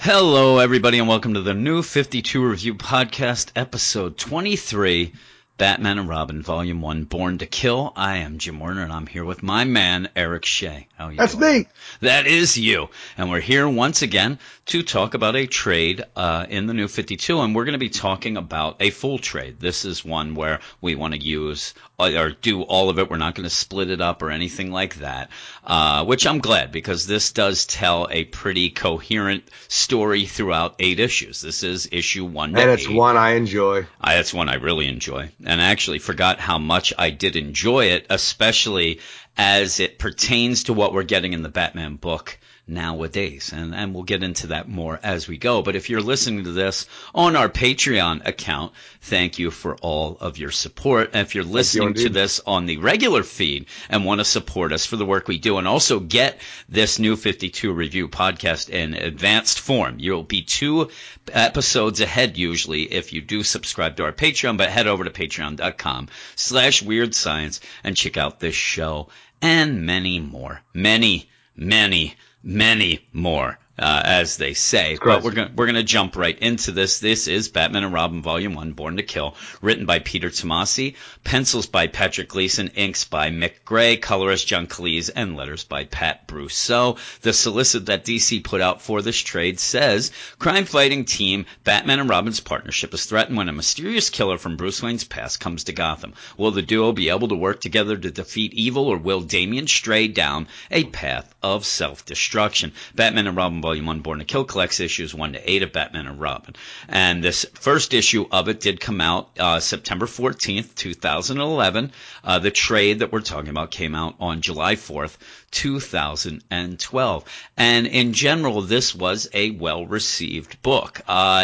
Hello, everybody, and welcome to the New 52 Review Podcast, episode 23, Batman and Robin, Volume 1, Born to Kill. I am Jim Warner, and I'm here with my man, Eric Shea. How are you That's doing? me. That is you. And we're here once again to talk about a trade in the New 52, and we're going to be talking about a full trade. This is one where we want to use or do all of it. We're not going to split it up or anything like that, which I'm glad, because this does tell a pretty coherent story throughout 8 issues. This is issue 1 to 8. And it's one I enjoy. It's one I really enjoy. And I actually forgot how much I did enjoy it, especially as it pertains to what we're getting in the Batman book nowadays. And we'll get into that more as we go. But if you're listening to this on our Patreon account, thank you for all of your support. And if you're listening to this on the regular feed and want to support us for the work we do and also get this New 52 Review podcast in advanced form, you'll be 2 episodes ahead usually if you do subscribe to our Patreon. But head over to patreon.com/weirdscience and check out this show and many more. Many more, as they say. But we're going to jump right into this. This is Batman and Robin Volume 1, Born to Kill, written by Peter Tomasi, pencils by Patrick Gleason, inks by Mick Gray, colorist John Cleese, and letters by Pat Brousseau. The solicit that DC put out for this trade says, crime-fighting team Batman and Robin's partnership is threatened when a mysterious killer from Bruce Wayne's past comes to Gotham. Will the duo be able to work together to defeat evil, or will Damian stray down a path of self-destruction? Batman and Robin Volume 1, Born to Kill collects issues 1 to 8 of Batman and Robin. And this first issue of it did come out September 14th, 2011. The trade that we're talking about came out on July 4th, 2012. And in general, this was a well-received book.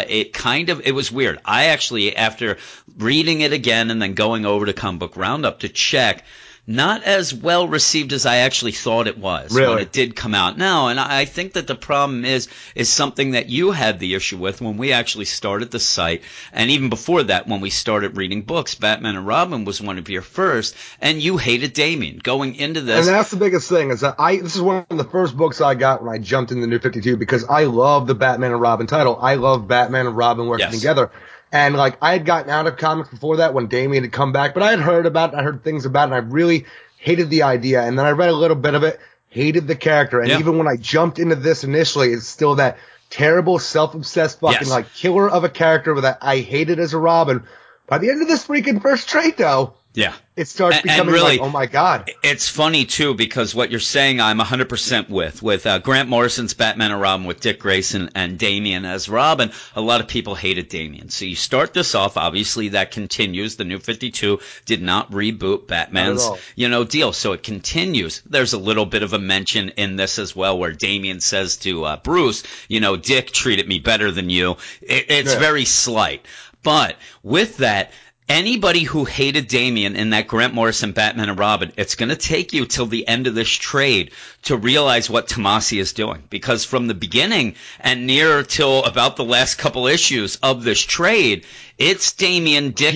It was weird. I actually, after reading it again and then going over to Comic Book Roundup to check, not as well received as I actually thought it was when it did come out. No, and I think that the problem is something that you had the issue with when we actually started the site, and even before that, when we started reading books. Batman and Robin was one of your first, and you hated Damian going into this. And that's the biggest thing, is that this is one of the first books I got when I jumped in the New 52, because I love the Batman and Robin title. I love Batman and Robin working together. And, I had gotten out of comics before that when Damian had come back, but I had heard about it, I heard things about it, and I really hated the idea. And then I read a little bit of it, hated the character. And even when I jumped into this initially, it's still that terrible, self-obsessed fucking, killer of a character that I hated as a Robin. By the end of this freaking first trade, though, it starts becoming really, oh my God. It's funny, too, because what you're saying I'm 100% with Grant Morrison's Batman and Robin with Dick Grayson and Damian as Robin. A lot of people hated Damian. So you start this off, obviously that continues. The New 52 did not reboot Batman's, deal. So it continues. There's a little bit of a mention in this as well where Damian says to Bruce, Dick treated me better than you. It's very slight. But with that, anybody who hated Damian in that Grant Morrison Batman and Robin, it's going to take you till the end of this trade to realize what Tomasi is doing. Because from the beginning and near till about the last couple issues of this trade, it's Damian, Dick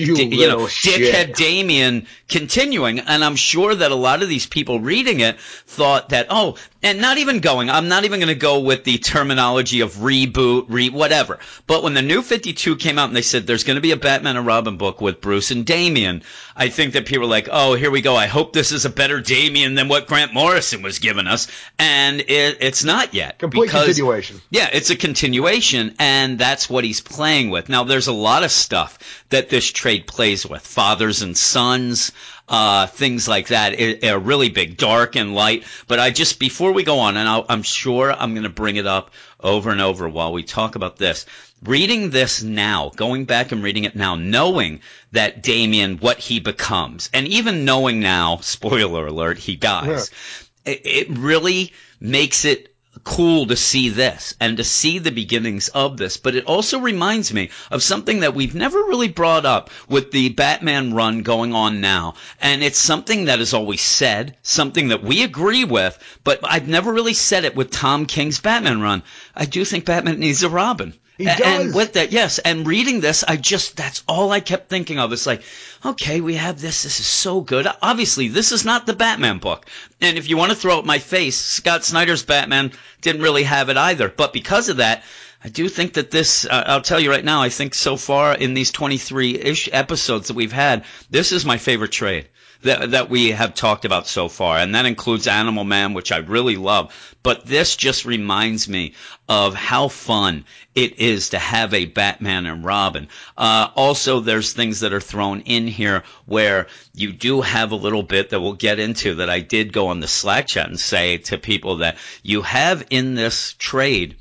had Damian continuing. And I'm sure that a lot of these people reading it thought that, I'm not even going to go with the terminology of reboot, whatever. But when the New 52 came out and they said there's going to be a Batman and Robin book with Bruce and Damian, I think that people were like, oh, here we go. I hope this is a better Damian than what Grant Morrison was giving us. And it's not yet. Continuation. Yeah, it's a continuation, and that's what he's playing with. Now, there's a lot of stuff that this trade plays with. Fathers and sons, things like that are really big, dark and light. But before we go on, and I'm sure I'm going to bring it up over and over while we talk about this, reading this now, going back and reading it now, knowing that Damian, what he becomes, and even knowing now, spoiler alert, he dies, it really makes it cool to see this and to see the beginnings of this. But it also reminds me of something that we've never really brought up with the Batman run going on now. And it's something that is always said, something that we agree with, but I've never really said it with Tom King's Batman run. I do think Batman needs a Robin. He does. And with that, yes, and reading this, that's all I kept thinking of. It's like, okay, we have this. This is so good. Obviously, this is not the Batman book. And if you want to throw at my face, Scott Snyder's Batman didn't really have it either. But because of that, I do think that this, I'll tell you right now, I think so far in these 23-ish episodes that we've had, this is my favorite trade that we have talked about so far. And that includes Animal Man, which I really love. But this just reminds me of how fun it is to have a Batman and Robin. Also, there's things that are thrown in here where you do have a little bit that we'll get into that I did go on the Slack chat and say to people that you have in this trade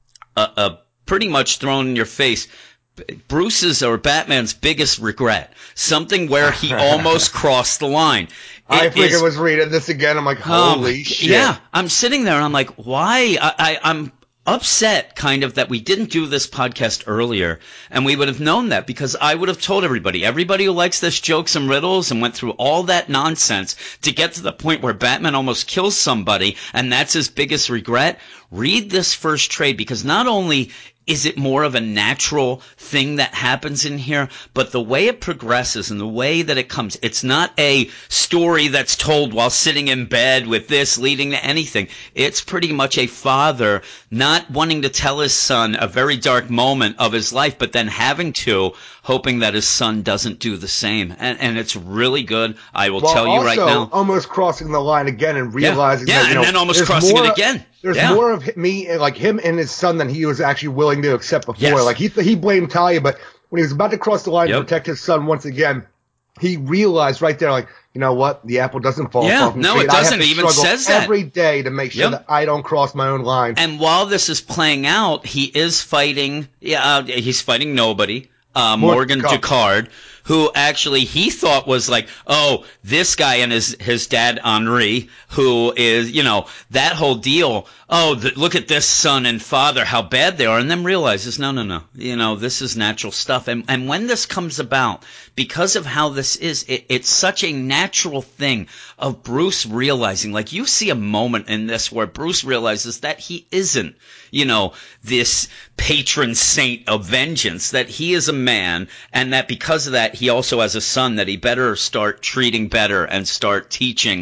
pretty much thrown in your face Bruce's or Batman's biggest regret, something where he almost crossed the line. I freaking was reading this again. I'm like, holy shit. Yeah, I'm sitting there and I'm like, why? I'm upset kind of that we didn't do this podcast earlier, and we would have known that, because I would have told everybody who likes this jokes and riddles and went through all that nonsense to get to the point where Batman almost kills somebody and that's his biggest regret. Read this first trade, because not only is it more of a natural thing that happens in here, but the way it progresses and the way that it comes, it's not a story that's told while sitting in bed with this leading to anything. It's pretty much a father not wanting to tell his son a very dark moment of his life, but then having to, hoping that his son doesn't do the same. And it's really good. I will tell you right now. Almost crossing the line again and realizing that, and then almost crossing it again. There's more of me, like him and his son, than he was actually willing to accept before. Yes. Like he blamed Talia, but when he was about to cross the line to protect his son once again, he realized right there, like, you know what? The apple doesn't fall far from the tree. No, it doesn't. It even says that every day to make sure that I don't cross my own line. And while this is playing out, he is fighting. He's fighting nobody. Morgan Ducard, who actually he thought was like, oh, this guy and his dad Henri, who is, that whole deal. Oh, look at this son and father, how bad they are, and then realizes, no, this is natural stuff. And when this comes about, because of how this is, it's such a natural thing of Bruce realizing, like, you see a moment in this where Bruce realizes that he isn't, this patron saint of vengeance, that he is a man, and that because of that, he also has a son that he better start treating better and start teaching,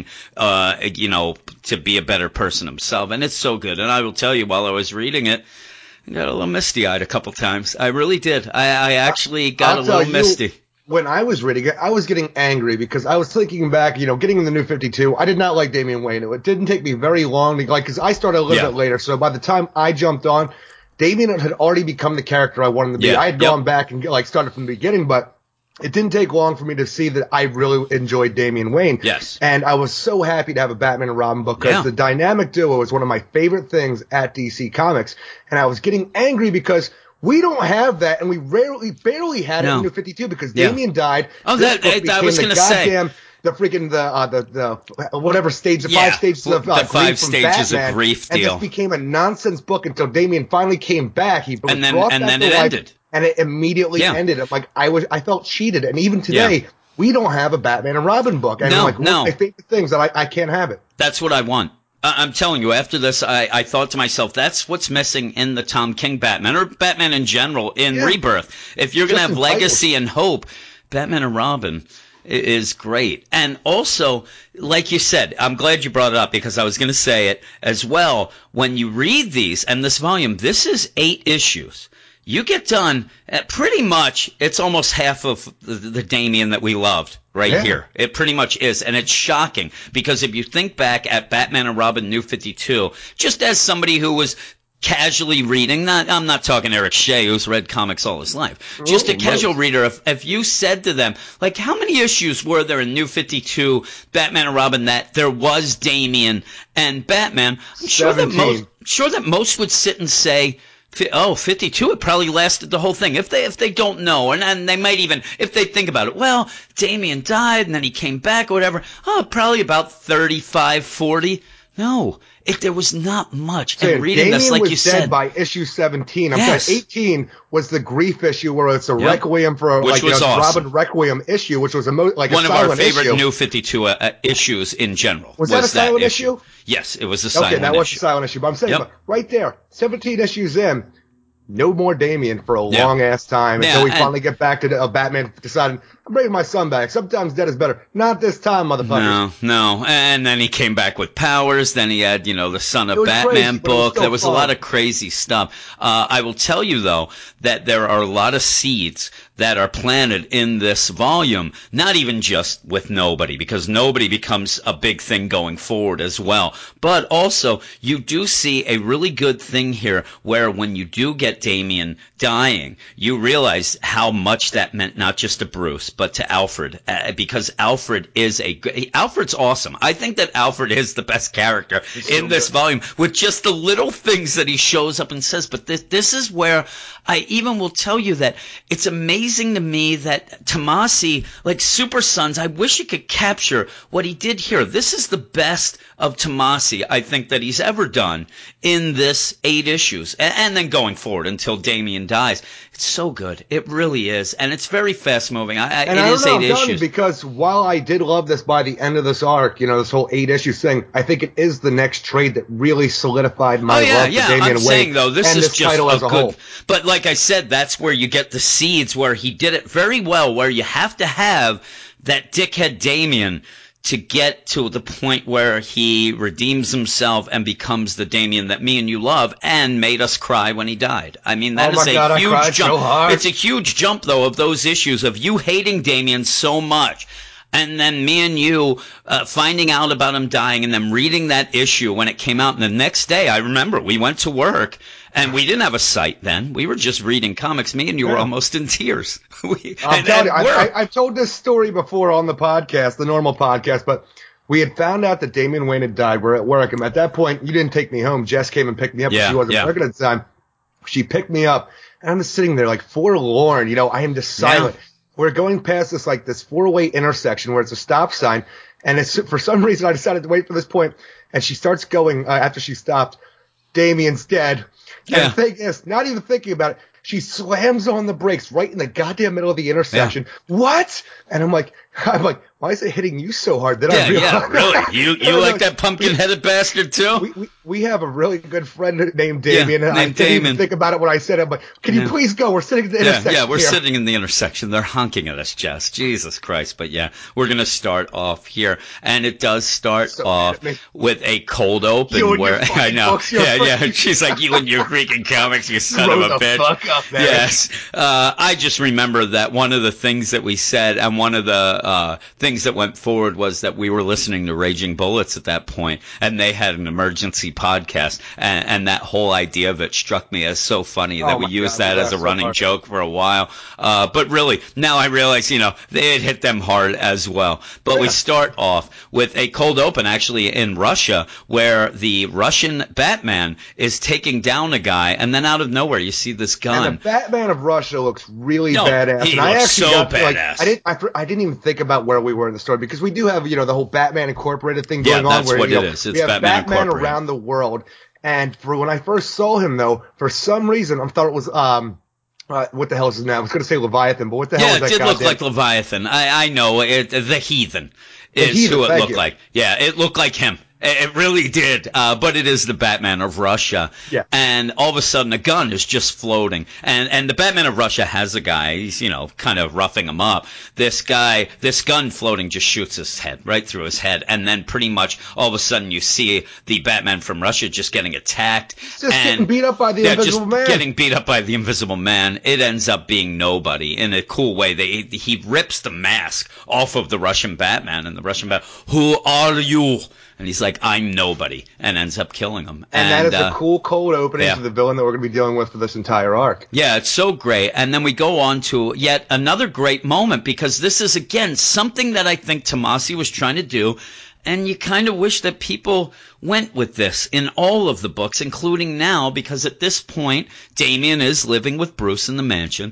to be a better person himself. And it's so good. And I will tell you, while I was reading it, I got a little misty-eyed a couple times. I really did. I actually got a little misty. When I was reading it, I was getting angry because I was thinking back, getting in the New 52. I did not like Damian Wayne. It didn't take me very long to because I started a little bit later. So by the time I jumped on, Damian had already become the character I wanted him to be. I had gone back and started from the beginning, but it didn't take long for me to see that I really enjoyed Damian Wayne. Yes. And I was so happy to have a Batman and Robin book because the dynamic duo is one of my favorite things at DC Comics. And I was getting angry because we don't have that, and we barely had it in New 52 because Damian died. Oh, I was going to say. The freaking the whatever stage, the 5 stages of the 5 stages of grief deal. And this became a nonsense book until Damian finally came back. And then it ended. And it immediately ended. I'm like, I felt cheated. And even today, we don't have a Batman and Robin book. And I'm like, one of my favorite things that I can't have it. That's what I want. I'm telling you, after this, I thought to myself, that's what's missing in the Tom King Batman, or Batman in general, in Rebirth. If you're going to have legacy and hope, Batman and Robin is great. And also, like you said, I'm glad you brought it up because I was going to say it as well. When you read these, and this volume, this is 8 issues. You get done, pretty much, it's almost half of the Damian that we loved here. It pretty much is. And it's shocking because if you think back at Batman and Robin New 52, just as somebody who was casually reading, I'm not talking Eric Shea, who's read comics all his life. Just a casual reader, if you said to them, like, how many issues were there in New 52, Batman and Robin, that there was Damian and Batman? I'm sure that most would sit and say, 52, it probably lasted the whole thing. If they don't know, and they might even, if they think about it, well, Damian died and then he came back or whatever, probably about 35, 40. No, there was not much. And reading Damian this, like was you dead said, by issue 17. I'm sorry, 18 was the grief issue where it's a requiem for which was awesome. Robin Requiem issue, which was one of our favorite New 52 issues in general. Was that a silent issue? Yes, it was a silent issue. Okay, that was a silent issue. But I'm saying, right there, 17 issues in, no more Damian for a long ass time until we finally get back to Batman deciding, I'm bringing my son back. Sometimes dead is better. Not this time, motherfucker. No. And then he came back with powers. Then he had, the Son of Batman book. There was a lot of crazy stuff. I will tell you, though, that there are a lot of seeds that are planted in this volume, not even just with Nobody, because Nobody becomes a big thing going forward as well. But also, you do see a really good thing here where when you do get Damian dying, you realize how much that meant not just to Bruce, but to Alfred, because Alfred's awesome. I think that Alfred is the best character in this volume, with just the little things that he shows up and says. But this is where I even will tell you that it's amazing to me that Tomasi, like Super Sons, I wish he could capture what he did here. This is the best of Tomasi, I think, that he's ever done in this 8 issues. And then going forward until Damian dies. It's so good. It really is. And it's very fast moving. It is 8 issues. Because while I did love this by the end of this arc, this whole 8 issues thing, I think it is the next trade that really solidified my love for Damian Wayne. I'm saying, though, this is just title as a whole. But like I said, that's where you get the seeds, where he did it very well, where you have to have that dickhead Damian to get to the point where he redeems himself and becomes the Damian that me and you love, and made us cry when he died. I mean, that is a huge jump. So it's a huge jump, though, of those issues of you hating Damian so much, and then me and you finding out about him dying, and then reading that issue when it came out. And the next day, I remember we went to work, and we didn't have a site then. We were just reading comics. Me and you were almost in tears. I've told this story before on the podcast, the normal podcast, but we had found out that Damian Wayne had died. We're at work, and at that point, you didn't take me home. Jess came and picked me up. She wasn't working at the time. She picked me up, and I'm just sitting there like forlorn. I am just silent. Yeah. We're going past this 4-way intersection where it's a stop sign, and for some reason I decided to wait for this point, and she starts going after she stopped. Damian's dead. And the thing is, not even thinking about it, she slams on the brakes right in the goddamn middle of the intersection. Yeah. What? And I'm like, why is it hitting you so hard? I realize? Yeah, really? You like that pumpkin-headed bastard too? We have a really good friend named Damien, and I didn't even think about it when I said it. I'm like, can you please go? We're sitting at the intersection. Yeah, we're sitting in the intersection. They're honking at us, Jess. Jesus Christ. But yeah, we're going to start off here. And it does start off with a cold open where, I know. Yeah. She's like, you and your freaking comics, you son of a bitch. Fuck up, man. Yes. I just remember that one of the things that we said, and one of the things that went forward, was that we were listening to Raging Bullets at that point, and they had an emergency podcast, and that whole idea of it struck me as so funny that we used that as a running joke for a while. But really, now I realize, they had hit them hard as well. But we start off with a cold open, actually, in Russia, where the Russian Batman is taking down a guy, and then out of nowhere, you see this gun. And the Batman of Russia looks really badass. He looks so badass. I didn't even think about where we were in the story, because we do have, the whole Batman Incorporated thing going on. That's what it is. It's we have Batman around the world. And for when I first saw him, though, for some reason, I thought it was, what the hell is his name? I was going to say Leviathan, but what the hell is that? Yeah, it did look like Leviathan. I know. The Heathen is who it looked like. Yeah, it looked like him. It really did, but it is the Batman of Russia. Yeah. And all of a sudden, a gun is just floating. And the Batman of Russia has a guy, he's, kind of roughing him up. This gun floating just shoots his head, right through his head. And then pretty much all of a sudden, you see the Batman from Russia just getting attacked. Getting beat up by the Invisible Man. Getting beat up by the Invisible Man. It ends up being Nobody in a cool way. He rips the mask off of the Russian Batman, and the Russian Batman, who are you? And he's like, I'm Nobody, and ends up killing him. And that is a cool cold opening to the villain that we're going to be dealing with for this entire arc. Yeah, it's so great. And then we go on to yet another great moment, because this is, again, something that I think Tomasi was trying to do, and you kind of wish that people went with this in all of the books, including now, because at this point, Damian is living with Bruce in the mansion.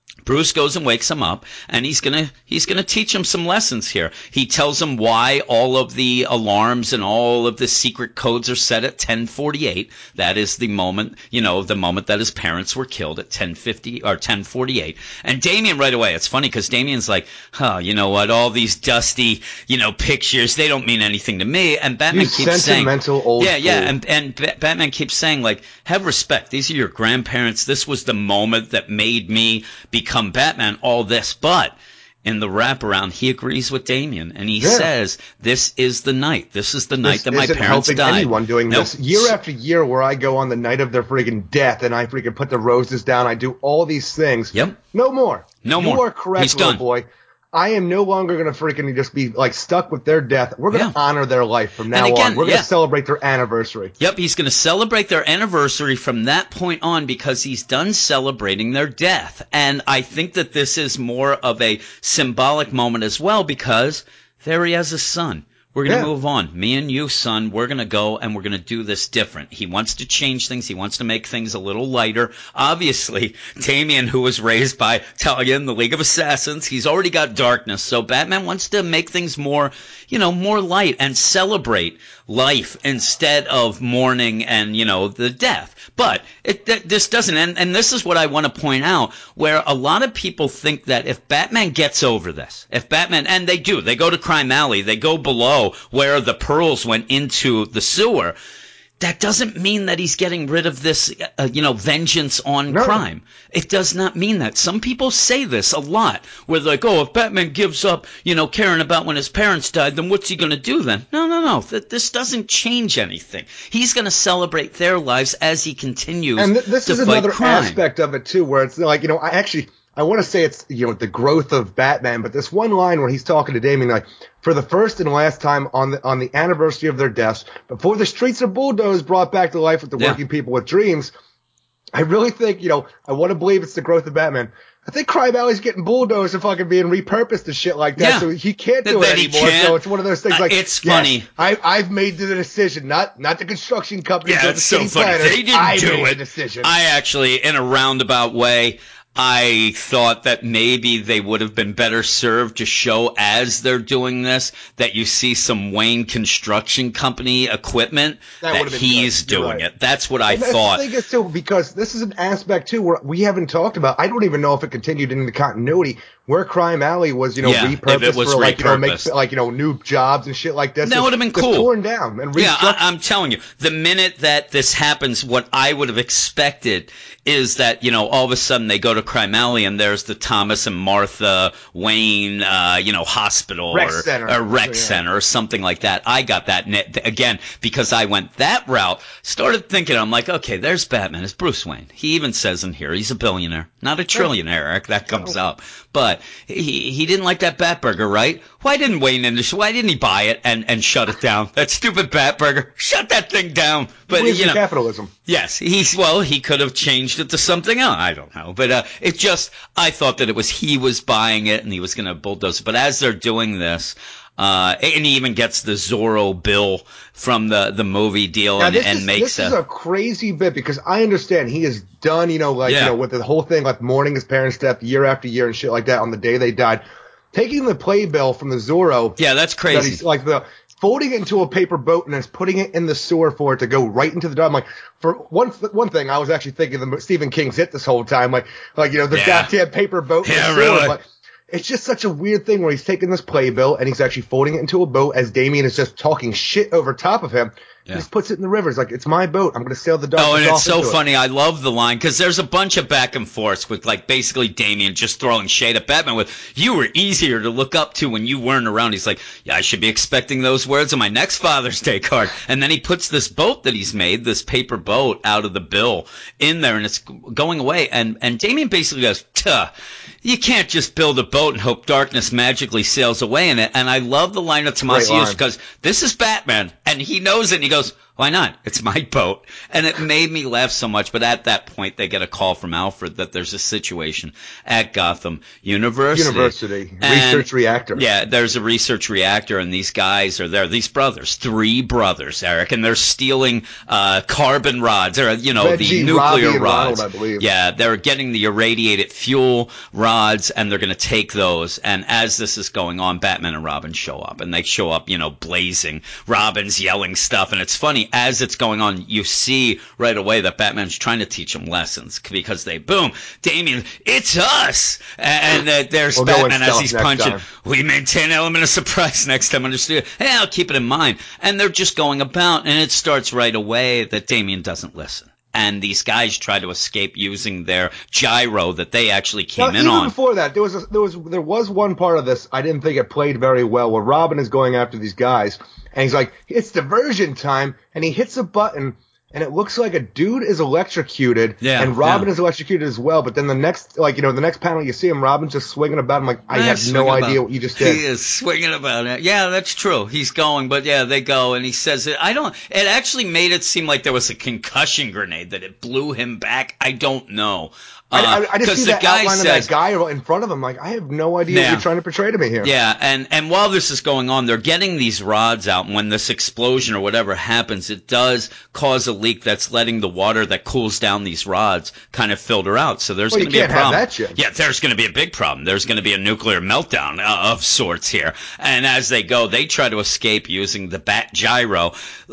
Bruce goes and wakes him up, and he's gonna teach him some lessons here. He tells him why all of the alarms and all of the secret codes are set at 10:48. That is the moment, the moment that his parents were killed at 10:50 or 10:48. And Damian right away, it's funny because Damian's like, you know what? All these dusty, pictures, they don't mean anything to me. And Batman keeps saying, old and Batman keeps saying, like, have respect. These are your grandparents. This was the moment that made me become Batman, all this. But in the wraparound, he agrees with Damian, and he says, this is the night. This is the night that my parents died. Anyone doing this year after year, where I go on the night of their freaking death and I freaking put the roses down. I do all these things. Yep. No more. No more. You are correct, little boy. I am no longer going to freaking just be like stuck with their death. We're going to honor their life from now on. We're going to celebrate their anniversary. Yep, he's going to celebrate their anniversary from that point on because he's done celebrating their death. And I think that this is more of a symbolic moment as well because there he has a son. We're going to move on. Me and you, son, we're going to go and we're going to do this different. He wants to change things. He wants to make things a little lighter. Obviously, Damian, who was raised by Talia in the League of Assassins, he's already got darkness. So Batman wants to make things more, more light and celebrate life instead of mourning and, the death. But this doesn't, and this is what I want to point out, where a lot of people think that if Batman gets over this, and they do, they go to Crime Alley, they go below where the pearls went into the sewer, that doesn't mean that he's getting rid of this, vengeance on crime. It does not mean that. Some people say this a lot, where they're like, oh, if Batman gives up, caring about when his parents died, then what's he going to do then? No. This doesn't change anything. He's going to celebrate their lives as he continues to fight crime. And this is another aspect of it, too, where it's like, I want to say it's, the growth of Batman, but this one line where he's talking to Damian, like, for the first and last time on the anniversary of their deaths, before the streets are bulldozed, brought back to life with the working people with dreams, I really think, I want to believe it's the growth of Batman. I think Crime Alley's getting bulldozed and fucking being repurposed and shit like that, so he can't do it anymore. So it's one of those things like, it's funny. I've made the decision, not the construction company. Yeah, it's so funny. They didn't do it. Decision. I actually, in a roundabout way, I thought that maybe they would have been better served to show as they're doing this that you see some Wayne Construction Company equipment that he's doing it. That's what I thought. The thing is, too, because this is an aspect, too, where we haven't talked about. I don't even know if it continued in the continuity where Crime Alley was, repurposed for new jobs and shit like this. That would have been cool. Torn down and restructured. Yeah, I'm telling you, the minute that this happens, what I would have expected is that, all of a sudden they go to Crime Alley and there's the Thomas and Martha Wayne, hospital or rec center or something like that. I got that again because I went that route. Started thinking, I'm like, okay, there's Batman. It's Bruce Wayne. He even says in here he's a billionaire, not a trillionaire. Eric, that comes up. But he didn't like that Batburger, right? Why didn't he buy it and shut it down? That stupid Batburger, shut that thing down. But capitalism. Yes, he could have changed it to something else. I don't know, but I thought that he was buying it and he was going to bulldoze it. But as they're doing this, and he even gets the Zorro bill from the movie deal and makes this is a crazy bit because I understand he is done, with the whole thing, like mourning his parents' death year after year and shit like that on the day they died. Taking the playbill from the Zorro. Yeah, that's crazy. That he's like folding it into a paper boat and then putting it in the sewer for it to go right into the dump. Like, for one thing, I was actually thinking of Stephen King's Hit this whole time. Like the goddamn paper boat in the sewer. Really? But it's just such a weird thing where he's taking this playbill and he's actually folding it into a boat as Damian is just talking shit over top of him. Yeah. He just puts it in the river. It's like, it's my boat. I'm going to sail the darkness off. Oh, and it's so funny. I love the line because there's a bunch of back and forths with basically Damian just throwing shade at Batman with, you were easier to look up to when you weren't around. He's like, yeah, I should be expecting those words on my next Father's Day card. And then he puts this boat that he's made, this paper boat out of the bill in there and it's going away. And Damian basically goes, you can't just build a boat and hope darkness magically sails away in it. And I love the line of Tomasius because this is Batman. And he knows it, and he goes, why not? It's my boat. And it made me laugh so much. But at that point, they get a call from Alfred that there's a situation at Gotham University. Research reactor. Yeah, there's a research reactor, and these guys are there. These brothers, 3 brothers, Eric, and they're stealing carbon rods, or, you know, Reggie, the nuclear Robbie, rods. Ronald, I believe. Yeah, they're getting the irradiated fuel rods, and they're going to take those. And as this is going on, Batman and Robin show up, and they show up, you know, blazing. Robin's yelling stuff, and it's funny, as it's going on, you see right away that Batman's trying to teach them lessons, because they, boom, Damian, it's us! And there's Batman as he's punching, we maintain an element of surprise next time, understood? Hey, I'll keep it in mind. And they're just going about, and it starts right away that Damian doesn't listen. And these guys try to escape using their gyro that they actually came in on. Even before that, there was one part of this I didn't think it played very well, where Robin is going after these guys, and he's like, it's diversion time, and he hits a button, and it looks like a dude is electrocuted, and Robin is electrocuted as well. But then the next panel, you see him, Robin's just swinging about. I'm like, I have no idea what you just did. He is swinging about it. Yeah, that's true. He's going, but yeah, they go, and he says it. It actually made it seem like there was a concussion grenade, that it blew him back. I don't know. I just see that outline of that guy in front of him. Like, I have no idea what you're trying to portray to me here. Yeah, and while this is going on, they're getting these rods out, and when this explosion or whatever happens, it does cause a leak that's letting the water that cools down these rods kind of filter out. So there's going to be a problem. Have that shit. Yeah, there's going to be a big problem. There's going to be a nuclear meltdown of sorts here. And as they go, they try to escape using the Bat Gyro.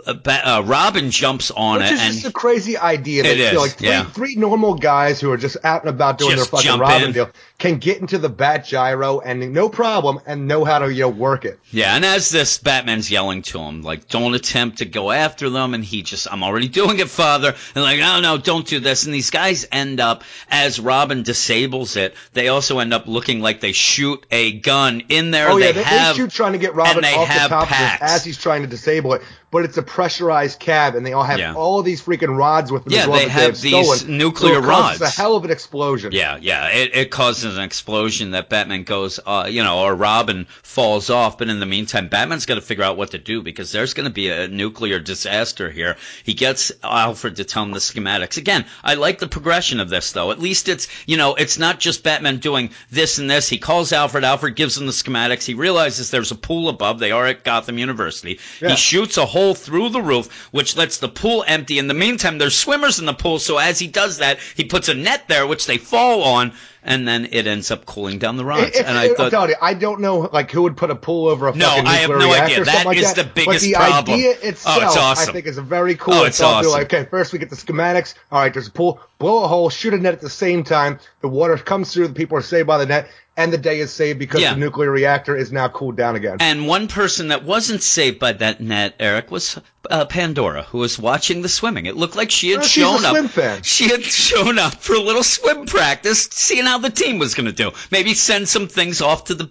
Robin jumps on it. Which is just a crazy idea. It is, like three normal guys who are just out and about doing their fucking Robin deal can get into the Bat Gyro and no problem and know how to work it. Yeah, and as this, Batman's yelling to him, like, don't attempt to go after them, and he just, I'm already doing it, father, and like, oh no, don't do this. And these guys end up, as Robin disables it, they also end up looking like they shoot a gun in there. Oh yeah, they shoot trying to get Robin off the top of it as he's trying to disable it. But it's a pressurized cab, and they all have all of these freaking rods with them. Yeah, they have these stolen. nuclear rods. It's a hell of an explosion. Yeah. It causes an explosion that Batman goes, or Robin falls off. But in the meantime, Batman's got to figure out what to do, because there's going to be a nuclear disaster here. He gets Alfred to tell him the schematics. Again, I like the progression of this, though. At least it's not just Batman doing this and this. He calls Alfred. Alfred gives him the schematics. He realizes there's a pool above. They are at Gotham University. Yeah. He shoots a hole through the roof, which lets the pool empty. In the meantime, there's swimmers in the pool, so as he does that, he puts a net there, which they fall on, and then it ends up cooling down the rods. I'm telling you, I don't know who would put a pool over a fucking nuclear reactor. No, I have no idea. That is the biggest problem. But the idea itself, it's awesome. I think, is a very cool. It's awesome. Like, okay, first we get the schematics. All right, there's a pool. Blow a hole, shoot a net at the same time. The water comes through. The people are saved by the net. And the day is saved because the nuclear reactor is now cooled down again. And one person that wasn't saved by that net, Eric, was Pandora, who was watching the swimming. It looked like she had shown up. Swim fan. She had shown up for a little swim practice, seeing how the team was going to do. Maybe send some things off to the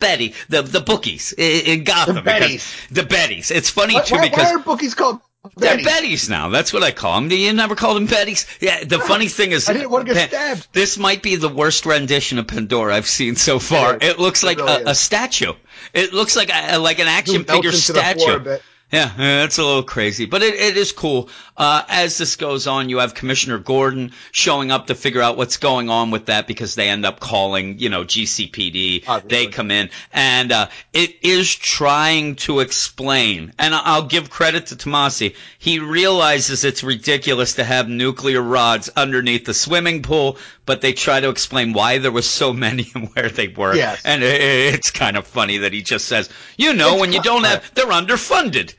bookies in Gotham. The Betties. The Betties. It's funny, too, because... Why are bookies called... They're Betties now. That's what I call them. You never called them Betties? Yeah, the funny thing is... I didn't want to get stabbed. This might be the worst rendition of Pandora I've seen so far. It looks like a statue. It looks like an action figure statue. Yeah, that's a little crazy, but it is cool. As this goes on, you have Commissioner Gordon showing up to figure out what's going on with that, because they end up calling, GCPD. Obviously. They come in, and it is trying to explain, and I'll give credit to Tomasi. He realizes it's ridiculous to have nuclear rods underneath the swimming pool, but they try to explain why there was so many and where they were. Yes. And it's kind of funny that he just says, when you don't have, they're underfunded.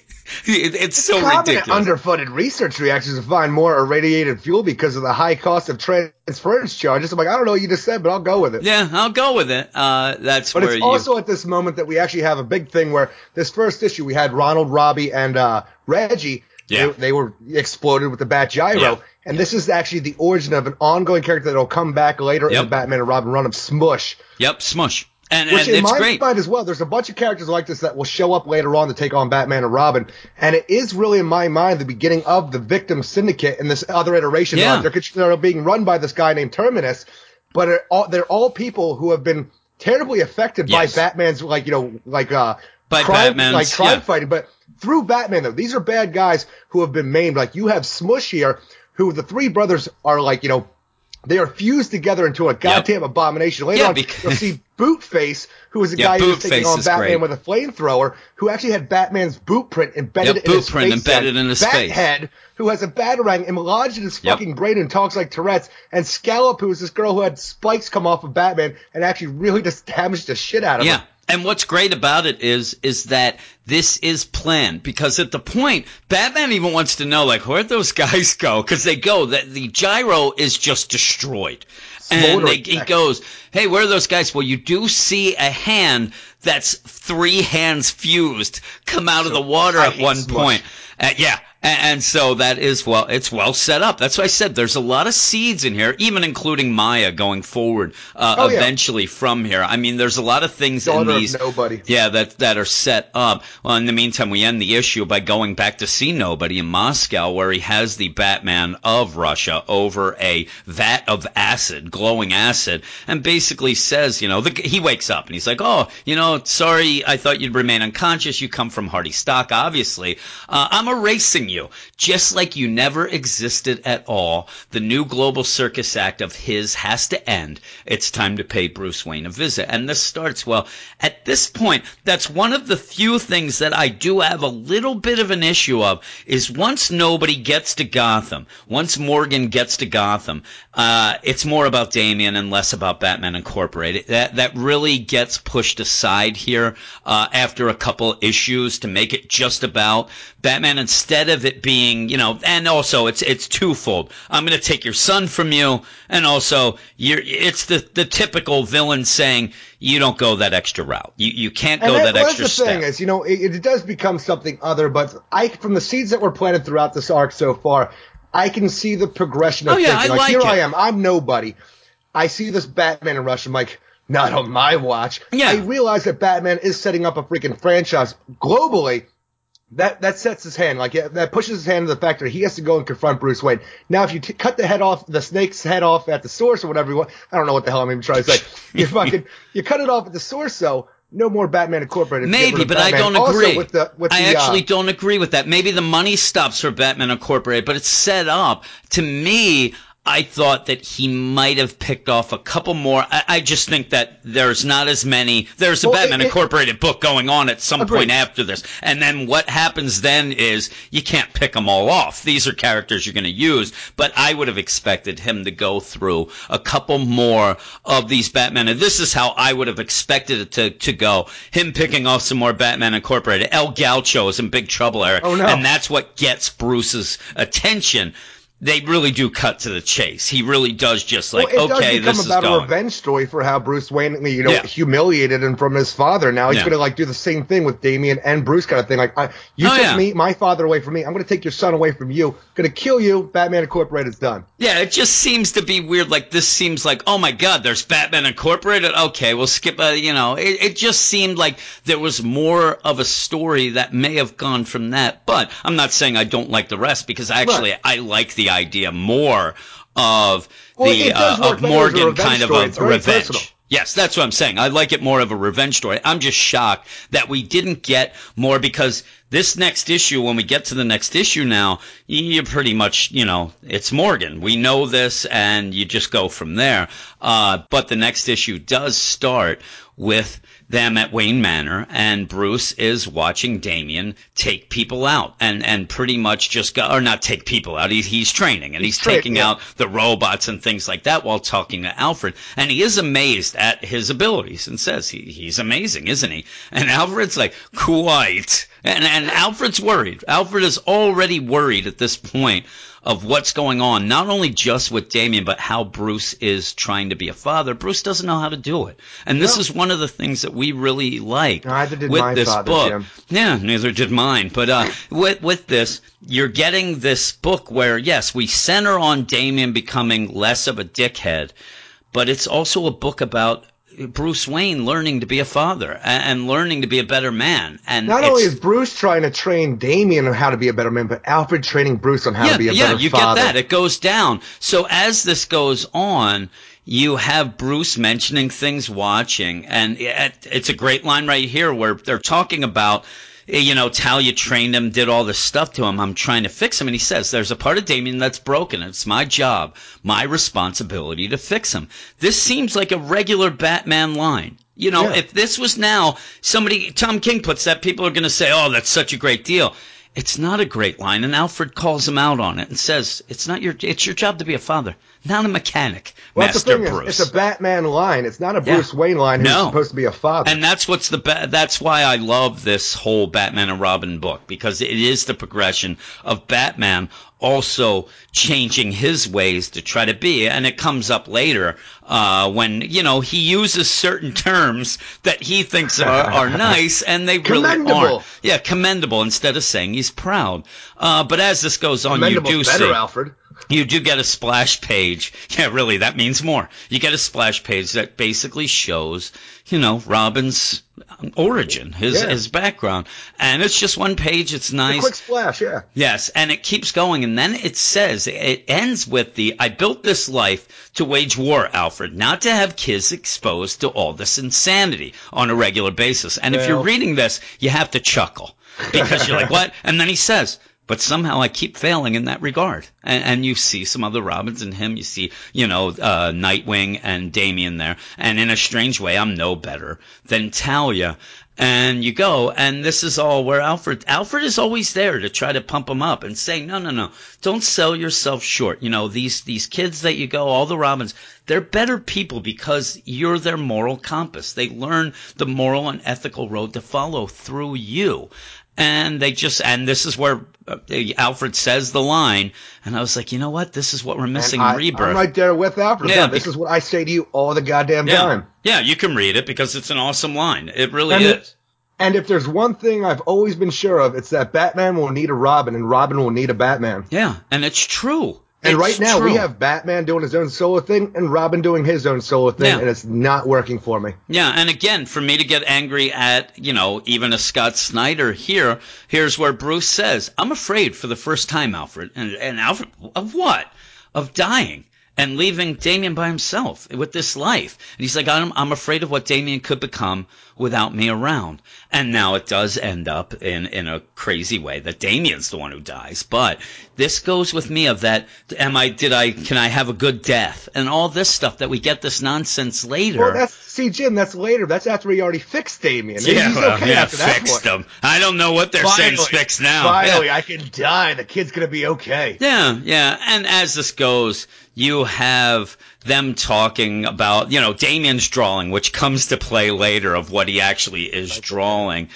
It's so ridiculous. Underfunded research reactors to find more irradiated fuel because of the high cost of transference charges. I'm like, I don't know what you just said, but I'll go with it. Yeah, I'll go with it. But it's also at this moment that we actually have a big thing where this first issue we had Ronald, Robbie, and Reggie. Yeah. They were exploded with the Bat Gyro. Yeah. And this is actually the origin of an ongoing character that will come back later in the Batman and Robin run of Smush. Yep, Smush. And Which it's in my great. mind as well, there's a bunch of characters like this that will show up later on to take on Batman and Robin. And it is really, in my mind, the beginning of the Victim Syndicate in this other iteration. Yeah. They're being run by this guy named Terminus, but they're all people who have been terribly affected by Batman's, by Batman's, crime fighting. But through Batman, though, these are bad guys who have been maimed. Like, you have Smush here, who the three brothers are like, you know, they are fused together into a goddamn abomination. Later on, you'll see Bootface, who is a guy who's taking on Batman with a flamethrower, who actually had Batman's boot print embedded in his face. Bathead, who has a batarang lodged in his fucking brain and talks like Tourette's, and Scallop, who is this girl who had spikes come off of Batman and actually really just damaged the shit out of her. And what's great about it is that this is planned, because at the point, Batman even wants to know, like, where'd those guys go? Because they go, the gyro is just destroyed. And he goes, hey, where are those guys? Well, you do see a hand that's 3 hands fused come out of the water at one point. And so that is, it's well set up. That's why I said there's a lot of seeds in here, even including Maya going forward eventually from here. I mean, there's a lot of things in these. Nobody. Yeah, that are set up. Well, in the meantime, we end the issue by going back to see Nobody in Moscow, where he has the Batman of Russia over a vat of acid, glowing acid, and basically says, you know, he wakes up and he's like, oh, you know, sorry, I thought you'd remain unconscious. You come from Hardy stock, obviously. I'm erasing you. Just like you never existed at all, the new Global Circus Act of his has to end. It's time to pay Bruce Wayne a visit. And this starts, well, at this point, that's one of the few things that I do have a little bit of an issue of, is once Nobody gets to Gotham, once Morgan gets to Gotham, it's more about Damian and less about Batman Incorporated. That really gets pushed aside here after a couple issues to make it just about Batman, instead of it being, you know, and also it's twofold. I'm going to take your son from you, and also it's the typical villain saying you don't go that extra route. You can't go that extra step. The thing is, you know, it does become something other, but from the seeds that were planted throughout this arc so far, I can see the progression of thinking. Like, here I am, I'm Nobody. I see this Batman in Russia, I'm like, not on my watch. Yeah. I realize that Batman is setting up a freaking franchise globally. That sets his hand, like, that pushes his hand to the fact that he has to go and confront Bruce Wayne. Now, if you cut the snake's head off at the source or whatever you want, I don't know what the hell I'm even trying to say. You cut it off at the source, though. No more Batman Incorporated. Maybe, but I don't agree. I actually don't agree with that. Maybe the money stops for Batman Incorporated, but it's set up. To me, I thought that he might have picked off a couple more. I just think that there's not as many. There's a Batman Incorporated book going on at some point after this. And then what happens then is you can't pick them all off. These are characters you're going to use. But I would have expected him to go through a couple more of these Batman. And this is how I would have expected it to go. Him picking off some more Batman Incorporated. El Gaucho is in big trouble, Eric. Oh, no. And that's what gets Bruce's attention. They really do cut to the chase. He really does just like, okay, this is going. It does become about a revenge story for how Bruce Wayne, humiliated him from his father. Now he's going to like do the same thing with Damian and Bruce kind of thing. Like, you took my father away from me. I'm going to take your son away from you. Going to kill you. Batman Incorporated's done. Yeah, it just seems to be weird. Like, this seems like, oh my God, there's Batman Incorporated. Okay, we'll skip. It just seemed like there was more of a story that may have gone from that. But I'm not saying I don't like the rest, because actually I like the idea more of Morgan kind of a revenge. Personal. Yes, that's what I'm saying. I like it more of a revenge story. I'm just shocked that we didn't get more, because this next issue, when we get to the next issue now, you pretty much, it's Morgan. We know this, and you just go from there. But the next issue does start with them at Wayne Manor, and Bruce is watching Damian take people out and pretty much just go, or not take people out. He's training, and he's taking out the robots and things like that while talking to Alfred. And he is amazed at his abilities and says he's amazing, isn't he? And Alfred's like, quite. And Alfred's worried. Alfred is already worried at this point of what's going on, not only just with Damian, but how Bruce is trying to be a father. Bruce doesn't know how to do it. And this is one of the things that we really like with this book. Jim. Yeah, neither did mine. But with this, you're getting this book where, yes, we center on Damian becoming less of a dickhead, but it's also a book about Bruce Wayne learning to be a father and learning to be a better man. And not only is Bruce trying to train Damian on how to be a better man, but Alfred training Bruce on how to be a better father. Yeah, you get that. It goes down. So as this goes on, you have Bruce mentioning things watching, and it's a great line right here where they're talking about, Talia trained him, did all this stuff to him. I'm trying to fix him. And he says, there's a part of Damian that's broken. It's my job, my responsibility to fix him. This seems like a regular Batman line. If this was now somebody, Tom King puts that, people are going to say, oh, that's such a great deal. It's not a great line, and Alfred calls him out on it and says, it's your job to be a father, not a mechanic, well, Master Bruce. It's a Batman line. It's not a Bruce Wayne line who's supposed to be a father. And that's that's why I love this whole Batman and Robin book, because it is the progression of Batman also changing his ways to try to be, and it comes up later when he uses certain terms that he thinks are nice, and they really aren't. Yeah, commendable instead of saying he's proud. But as this goes on, you do see, Alfred. You do get a splash page. Yeah, really, that means more. You get a splash page that basically shows, Robin's origin, his background. And it's just one page. It's nice. A quick splash, yeah. Yes, and it keeps going. And then it says, it ends with I built this life to wage war, Alfred, not to have kids exposed to all this insanity on a regular basis. And if you're reading this, you have to chuckle. Because you're like, what? And then he says, but somehow I keep failing in that regard. And you see some other Robins in him. You see, Nightwing and Damian there. And in a strange way, I'm no better than Talia. And you go, and this is all where Alfred is always there to try to pump him up and say, no, don't sell yourself short. These kids that you go, all the Robins, they're better people because you're their moral compass. They learn the moral and ethical road to follow through you. And this is where Alfred says the line, and I was like, you know what? This is what we're missing in Rebirth. I'm right there with Alfred. Yeah, this is what I say to you all the goddamn time. Yeah, you can read it because it's an awesome line. It really is. And if there's one thing I've always been sure of, it's that Batman will need a Robin, and Robin will need a Batman. Yeah, and it's true. And right now, we have Batman doing his own solo thing and Robin doing his own solo thing, and it's not working for me. Yeah, and again, for me to get angry at, even a Scott Snyder here's where Bruce says, I'm afraid for the first time, Alfred. And Alfred, of what? Of dying and leaving Damian by himself with this life. And he's like, I'm afraid of what Damian could become without me around. And now it does end up in a crazy way that Damian's the one who dies. But this goes with me of that, can I have a good death? And all this stuff that we get this nonsense later. Well, Jim, that's later. That's after he already fixed Damian. He's okay after that fixed him. I don't know what they're saying fixed now. Finally, I can die. The kid's going to be okay. Yeah. And as this goes, you have them talking about, Damian's drawing, which comes to play later of what he actually is drawing.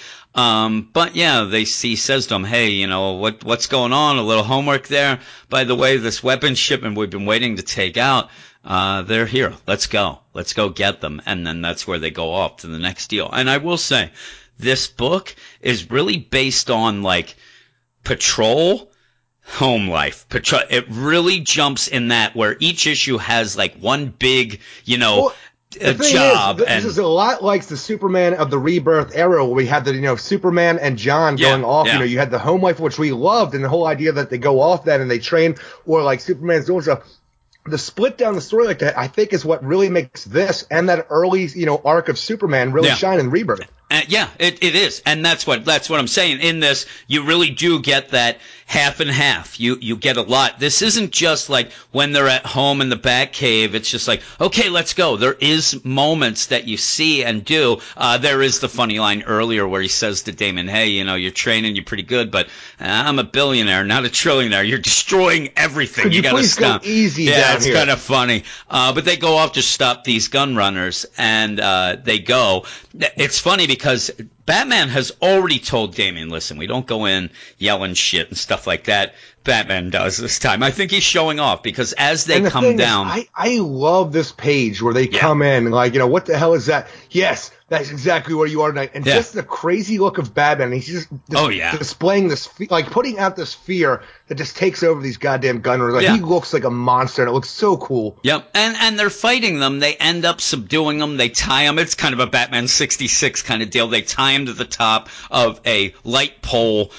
But yeah, he says to him, hey, what's going on? A little homework there. By the way, this weapon shipment we've been waiting to take out, they're here. Let's go get them. And then that's where they go off to the next deal. And I will say, this book is really based on patrol, home life. It really jumps in that where each issue has one big, a job. This is a lot like the Superman of the Rebirth era where we had the, Superman and John going off. Yeah. You had the home life, which we loved, and the whole idea that they go off that and they train, or Superman's doing stuff. The split down the story like that, I think, is what really makes this and that early, arc of Superman really shine in Rebirth. It is. And that's what I'm saying. In this, you really do get that half and half. You get a lot. This isn't just when they're at home in the Batcave. It's just okay, let's go. There is moments that you see and do. There is the funny line earlier where he says to Damon, hey, you're training, you're pretty good, but I'm a billionaire, not a trillionaire. You're destroying everything. Could you gotta please stop. Go easy down here. It's kind of funny. But they go off to stop these gun runners, and they go. It's funny because Batman has already told Damian, listen, we don't go in yelling shit and stuff like that. Batman does this time. I think he's showing off because as they come down. I love this page where they come in what the hell is that? Yes, that's exactly where you are tonight. And just the crazy look of Batman. He's just displaying this, putting out this fear that just takes over these goddamn gun runners. He looks like a monster, and it looks so cool. Yep, and they're fighting them. They end up subduing them. They tie them. It's kind of a Batman 66 kind of deal. They tie tie him to the top of a light pole.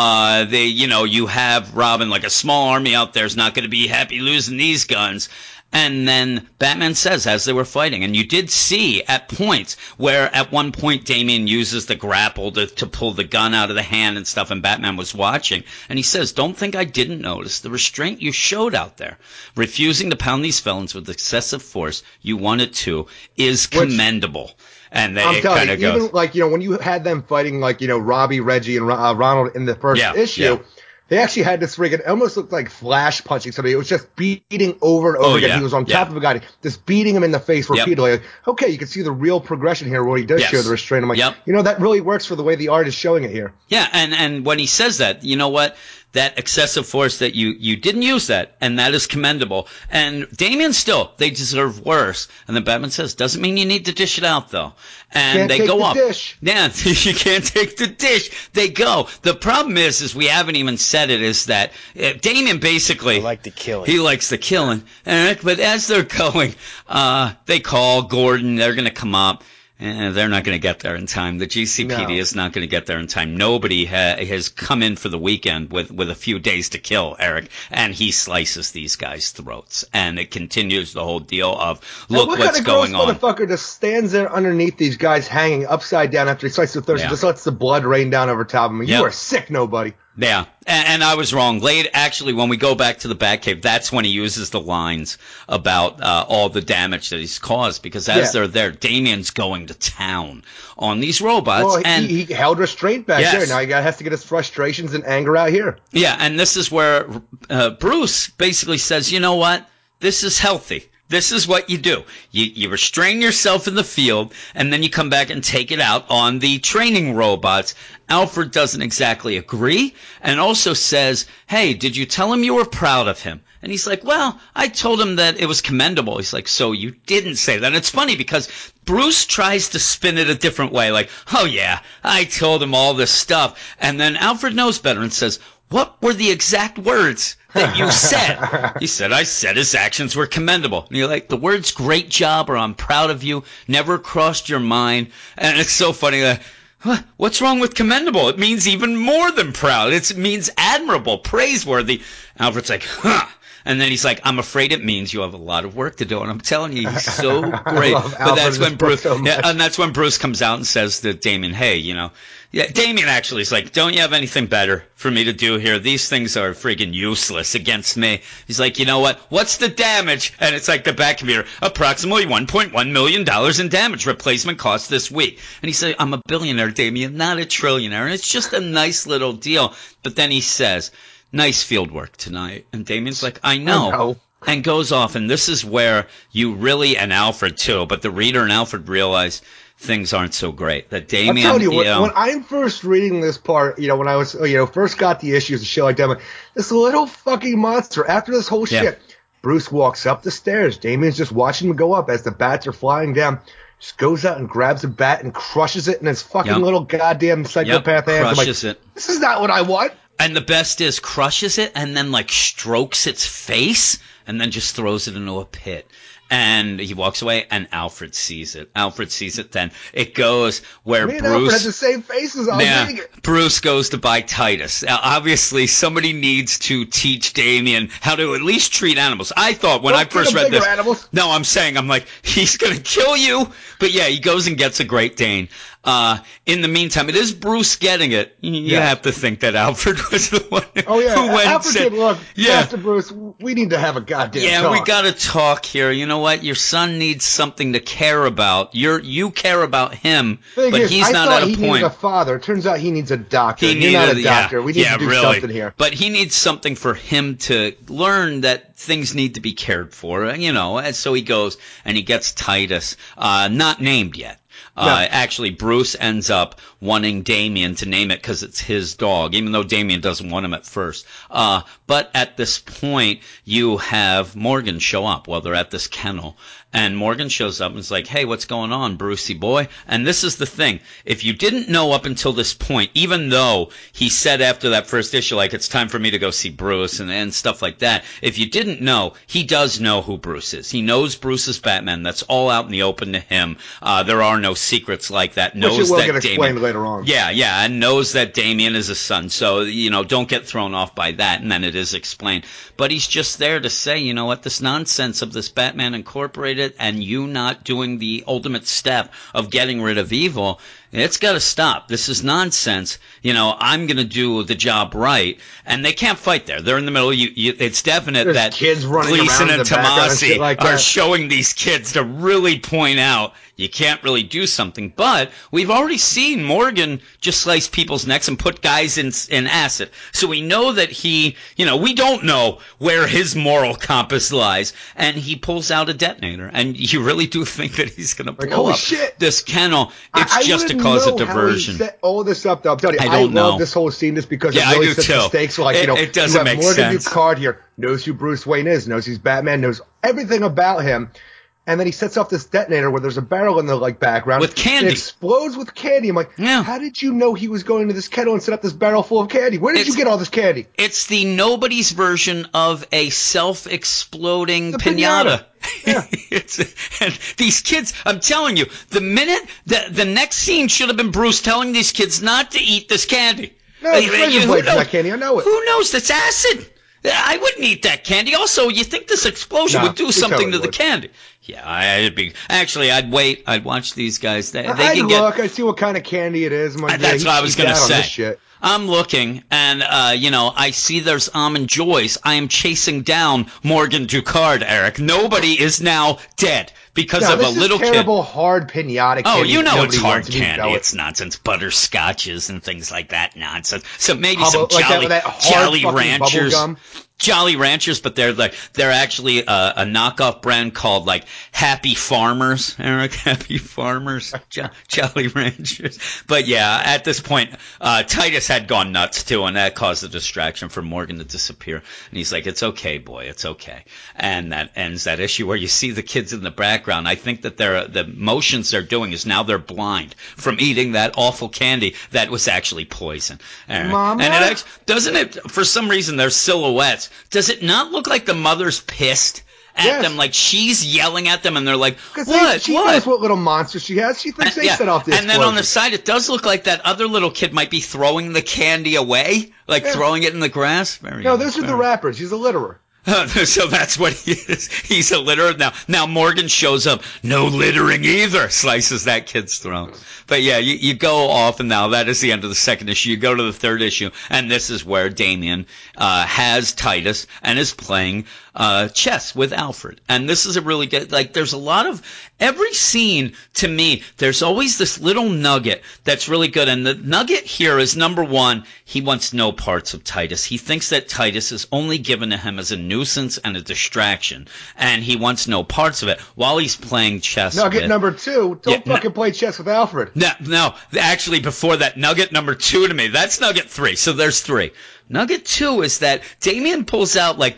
You have Robin, like, a small army out there is not going to be happy losing these guns. And then Batman says, as they were fighting, and you did see at points where at one point Damian uses the grapple to pull the gun out of the hand and stuff, and Batman was watching. And he says, don't think I didn't notice the restraint you showed out there. Refusing to pound these felons with excessive force you wanted to is commendable. And then it kind of goes. Even, like, when you had them fighting, like, Robbie, Reggie, and Ronald in the first issue, they actually had this rig. It almost looked like Flash punching somebody. It was just beating over and over again. He was on top of a guy, just beating him in the face repeatedly. Like, okay, you can see the real progression here where he does show the restraint. I'm like, that really works for the way the art is showing it here. Yeah, and when he says that, you know what? That excessive force that you didn't use that, and that is commendable. And Damian still, they deserve worse. And then Batman says, doesn't mean you need to dish it out, though. And they go up. Dish. Yeah, you can't take the dish. They go. The problem is we haven't even said it, is that Damian basically... like the killing. He likes the killing. But as they're going, they call Gordon. They're going to come up. And they're not going to get there in time. The GCPD is not going to get there in time. Nobody has come in for the weekend with a few days to kill, Eric, and he slices these guys' throats. And it continues the whole deal of, look what's going on. What kind of gross motherfucker just stands there underneath these guys hanging upside down after he slices their throats and just lets the blood rain down over top of them? You are sick, nobody. Yeah, and I was wrong. Actually, when we go back to the Batcave, that's when he uses the lines about all the damage that he's caused, because as they're there, Damian's going to town on these robots. Well, and he held restraint back there. Now he has to get his frustrations and anger out here. Yeah, and this is where Bruce basically says, you know what? This is healthy. This is what you do. You restrain yourself in the field, and then you come back and take it out on the training robots. Alfred doesn't exactly agree, and also says, hey, did you tell him you were proud of him? And he's like, well, I told him that it was commendable. He's like, so you didn't say that. And it's funny because Bruce tries to spin it a different way, like, oh yeah, I told him all this stuff. And then Alfred knows better and says, what were the exact words that you said? He said, I said his actions were commendable. And you're like, the words great job or I'm proud of you never crossed your mind. And it's so funny that, what's wrong with commendable? It means even more than proud. It means admirable, praiseworthy. Alfred's like, huh. And then he's like, I'm afraid it means you have a lot of work to do. And I'm telling you, he's so great. But that's when Bruce, and that's when Bruce comes out and says to Damian, hey, Damian actually is like, don't you have anything better for me to do here? These things are friggin' useless against me. He's like, you know what? What's the damage? And it's like the back computer, approximately $1.1 million in damage replacement costs this week. And he said, I'm a billionaire, Damian, not a trillionaire. And it's just a nice little deal. But then he says, nice field work tonight. And Damian's like, I know. And goes off. And this is where you really, and Alfred too, but the reader and Alfred realize things aren't so great. That Damian, I'm telling you, when I'm first reading this part, when I was, first got the issues and shit like that, I'm like, this little fucking monster, after this whole shit, Bruce walks up the stairs. Damian's just watching him go up as the bats are flying down. Just goes out and grabs a bat and crushes it in his fucking little goddamn psychopath hands. Crushes it. This is not what I want. And the best is crushes it and then like strokes its face and then just throws it into a pit. And he walks away, and Alfred sees it. Alfred sees it then. It goes where Bruce... Alfred has the same faces. Bruce goes to buy Titus. Now, obviously, somebody needs to teach Damian how to at least treat animals. I thought when I first read this... Animals. No, I'm like, he's going to kill you. But yeah, he goes and gets a Great Dane. In the meantime, it is Bruce getting it. You have to think that Alfred was the one who went Alfred said, look, Master Bruce, we need to have a goddamn talk. We got to talk here. You know what? Your son needs something to care about. You care about him, but he's not at a point. He needs a father. It turns out he needs a doctor. You're not a doctor. We need to do something here. But he needs something for him to learn that things need to be cared for, and so he goes and he gets Titus, not named yet. Actually, Bruce ends up wanting Damian to name it because it's his dog, even though Damian doesn't want him at first. But at this point, you have Morgan show up while they're at this kennel. And Morgan shows up and is like, hey, what's going on, Brucey boy? And this is the thing. If you didn't know up until this point, even though he said after that first issue, like, it's time for me to go see Bruce and stuff like that, if you didn't know, he does know who Bruce is. He knows Bruce is Batman. That's all out in the open to him. There are no secrets like that. Which Knows it will that get explained later on. Yeah, and knows that Damian is his son. So, don't get thrown off by that, and then it is explained. But he's just there to say, you know what, this nonsense of this Batman Incorporated and you not doing the ultimate step of getting rid of evil, it's got to stop. This is nonsense. I'm going to do the job right. And they can't fight there. They're in the middle. It's definite There's that kids running Gleason around and Tomasi are showing these kids to really point out you can't really do something. But we've already seen Morgan just slice people's necks and put guys in acid. So we know that we don't know where his moral compass lies. And he pulls out a detonator. And you really do think that he's going to blow up this kennel. It's just to cause a diversion. How he set all this up, though. I'm telling you, I love this whole scene just because it really sets the stakes. So, it doesn't make sense. Morgan Ducard here knows who Bruce Wayne is, knows he's Batman, knows everything about him. And then he sets off this detonator where there's a barrel in the background. With candy. It explodes with candy. I'm like, How did you know he was going to this kettle and set up this barrel full of candy? Where did you get all this candy? It's the nobody's version of a self-exploding pinata. Yeah. And these kids, I'm telling you, the next scene should have been Bruce telling these kids not to eat this candy. No, it's that candy. I know it. Who knows? That's acid. I wouldn't eat that candy. Also, you think this explosion would do something to the candy? Yeah, I'd wait. I'd watch these guys. I'd see what kind of candy it is. Like, that's what I was going to say. I'm looking, and, I see there's almond joys. I am chasing down Morgan Ducard, Eric. Nobody is now dead because of a little kid. Terrible hard pinata candy. Oh, it's hard candy. It's nonsense. Butterscotches and things like that nonsense. So maybe some Jolly Ranchers. Jolly Ranchers, but they're actually a knockoff brand called Happy Farmers, Eric. Happy Farmers, Jolly Ranchers. But yeah, at this point, Titus had gone nuts too, and that caused a distraction for Morgan to disappear. And he's like, "It's okay, boy, it's okay." And that ends that issue where you see the kids in the background. I think that the motions they're doing is now they're blind from eating that awful candy that was actually poison. Mama? And doesn't it, for some reason, their silhouettes. Does it not look like the mother's pissed at them? Like she's yelling at them and they're like, what? She knows what little monster she has. She thinks they set off the explosion. And then on the side, it does look like that other little kid might be throwing the candy away, throwing it in the grass. Those are the rappers. He's a litterer. So that's what he is. He's a litterer. Now Morgan shows up. No littering either. Slices that kid's throat. But yeah, you go off, and now that is the end of the second issue. You go to the third issue, and this is where Damian has Titus and is playing chess with Alfred. And this is a really good, there's a lot of, every scene to me, there's always this little nugget that's really good. And the nugget here is, number one, he wants no parts of Titus. He thinks that Titus is only given to him as a nuisance and a distraction. And he wants no parts of it while he's playing chess. Nugget number two, don't fucking play chess with Alfred. No, actually before that, nugget number two to me, that's nugget three. So there's three. Nugget two is that Damian pulls out when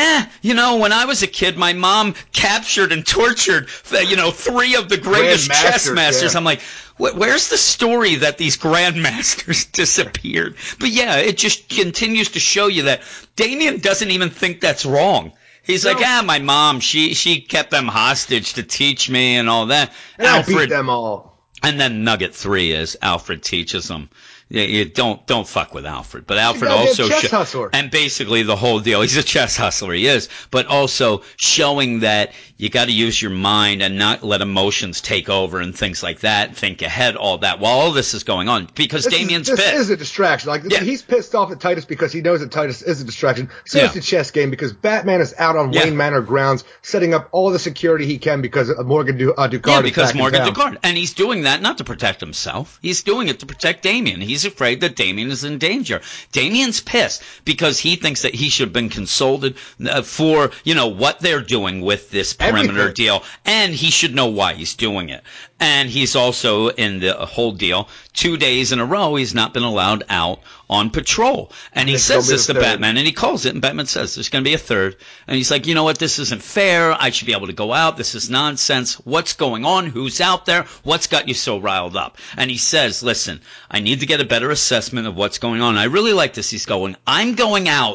I was a kid, my mom captured and tortured, three of the greatest chess masters. Yeah. I'm like, where's the story that these grandmasters disappeared? But yeah, it just continues to show you that Damian doesn't even think that's wrong. He's like, my mom, she kept them hostage to teach me and all that. And Alfred beat them all. And then nugget three is Alfred teaches them. Yeah, you don't fuck with Alfred. But Alfred also and basically the whole deal. He's a chess hustler, he is, but also showing that you got to use your mind and not let emotions take over and things like that. Think ahead, all that. While all this is going on, because Damian's pissed. This is a distraction. He's pissed off at Titus because he knows that Titus is a distraction. So is the chess game because Batman is out on Wayne Manor grounds setting up all the security he can because of Morgan Ducard. Yeah, because Morgan Ducard, and he's doing that not to protect himself. He's doing it to protect Damian. He's afraid that Damian is in danger. Damian's pissed because he thinks that he should have been consulted for, what they're doing with this perimeter deal, and he should know why he's doing it. And he's also in the whole deal 2 days in a row he's not been allowed out on patrol. And he says this to Batman, and he calls it, and Batman says there's going to be a third. And he's like, you know what, this isn't fair. I should be able to go out. This is nonsense. What's going on? Who's out there? What's got you so riled up? And he says, listen, I need to get a better assessment of what's going on. I really like this. He's going, I'm going out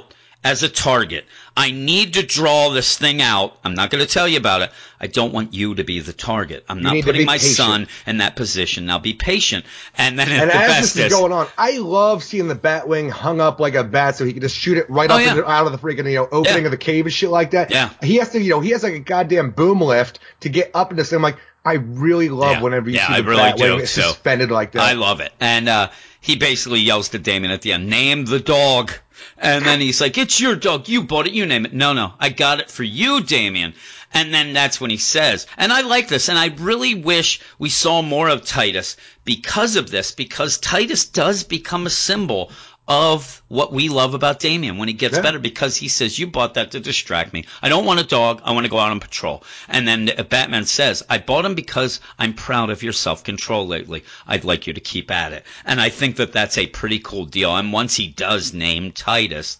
as a target. I need to draw this thing out. I'm not going to tell you about it. I don't want you to be the target. I'm not putting my son in that position. Now be patient. And then and as this is going on, I love seeing the Batwing hung up like a bat so he can just shoot it right out of the freaking opening of the cave and shit like that. Yeah. He has to he has like a goddamn boom lift to get up into this. I'm like, I really love whenever you see the Batwing suspended like that. I love it. And he basically yells to Damian at the end, name the dog. And then he's like, it's your dog. You bought it. You name it. No, I got it for you, Damian. And then that's when he says, and I like this, and I really wish we saw more of Titus because of this, because Titus does become a symbol of what we love about Damian when he gets better, because he says, you bought that to distract me. I don't want a dog. I want to go out on patrol. And then Batman says, I bought him because I'm proud of your self-control lately. I'd like you to keep at it. And I think that that's a pretty cool deal. And once he does name Titus,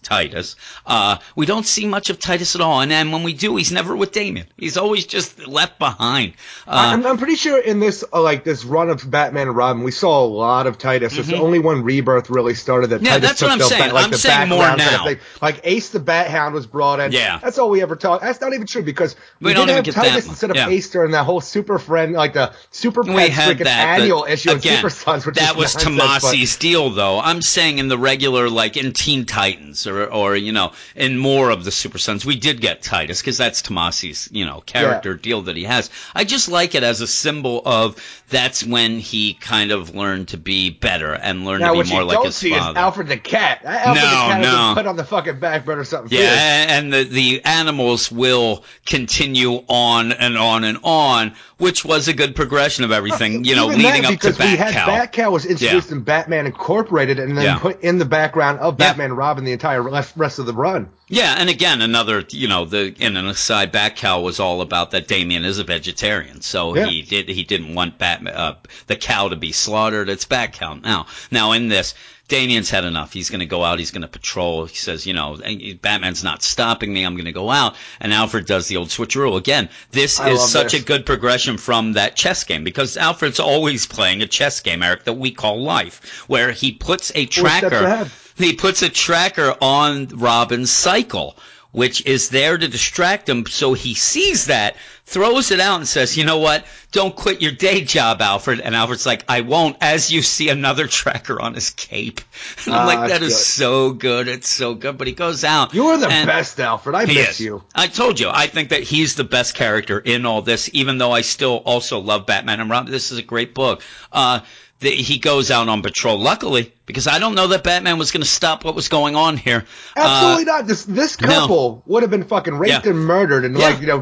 we don't see much of Titus at all. And then when we do, he's never with Damian. He's always just left behind. I'm pretty sure in this this run of Batman and Robin, we saw a lot of Titus. It's the only one Rebirth really started that Titus that's what I'm saying. I'm saying more now. Like Ace the Bat Hound was brought in. Yeah. That's all we ever talked. That's not even true because we did have Titus instead of Ace during that whole Super Friend, like the Super Pets freaking annual issue of Super Sons. Which that was Tomasi's deal, though. I'm saying in the regular, like in Teen Titans or in more of the Super Sons, we did get Titus because that's Tomasi's, character deal that he has. I just like it as a symbol of that's when he kind of learned to be better and learned to be more like his father. Alfred the cat. Alfred the cat has been put on the fucking back burner or something. Yeah, and the animals will continue on and on and on, which was a good progression of everything, leading up to Bat-Cow. We had Bat-Cow was introduced in Batman Incorporated and then put in the background of Batman and Robin the entire rest of the run. Yeah, and again, another, in an aside, Bat-Cow was all about that Damian is a vegetarian, so he didn't want the cow to be slaughtered. It's Bat-Cow now in this. Damian's had enough. He's going to go out. He's going to patrol. He says, Batman's not stopping me. I'm going to go out. And Alfred does the old switcheroo. Again, this is such a good progression from that chess game because Alfred's always playing a chess game, Eric, that we call life, where he puts a tracker. He puts a tracker on Robin's cycle, which is there to distract him. So he sees that, throws it out and says, you know what? Don't quit your day job, Alfred. And Alfred's like, I won't, as you see another tracker on his cape. And I'm like, that is so good. It's so good. But he goes out. You're the best, Alfred. I miss you. I told you. I think that he's the best character in all this, even though I still also love Batman and Robin. This is a great book. He goes out on patrol, luckily, because I don't know that Batman was going to stop what was going on here. Absolutely not. This couple would have been fucking raped and murdered, and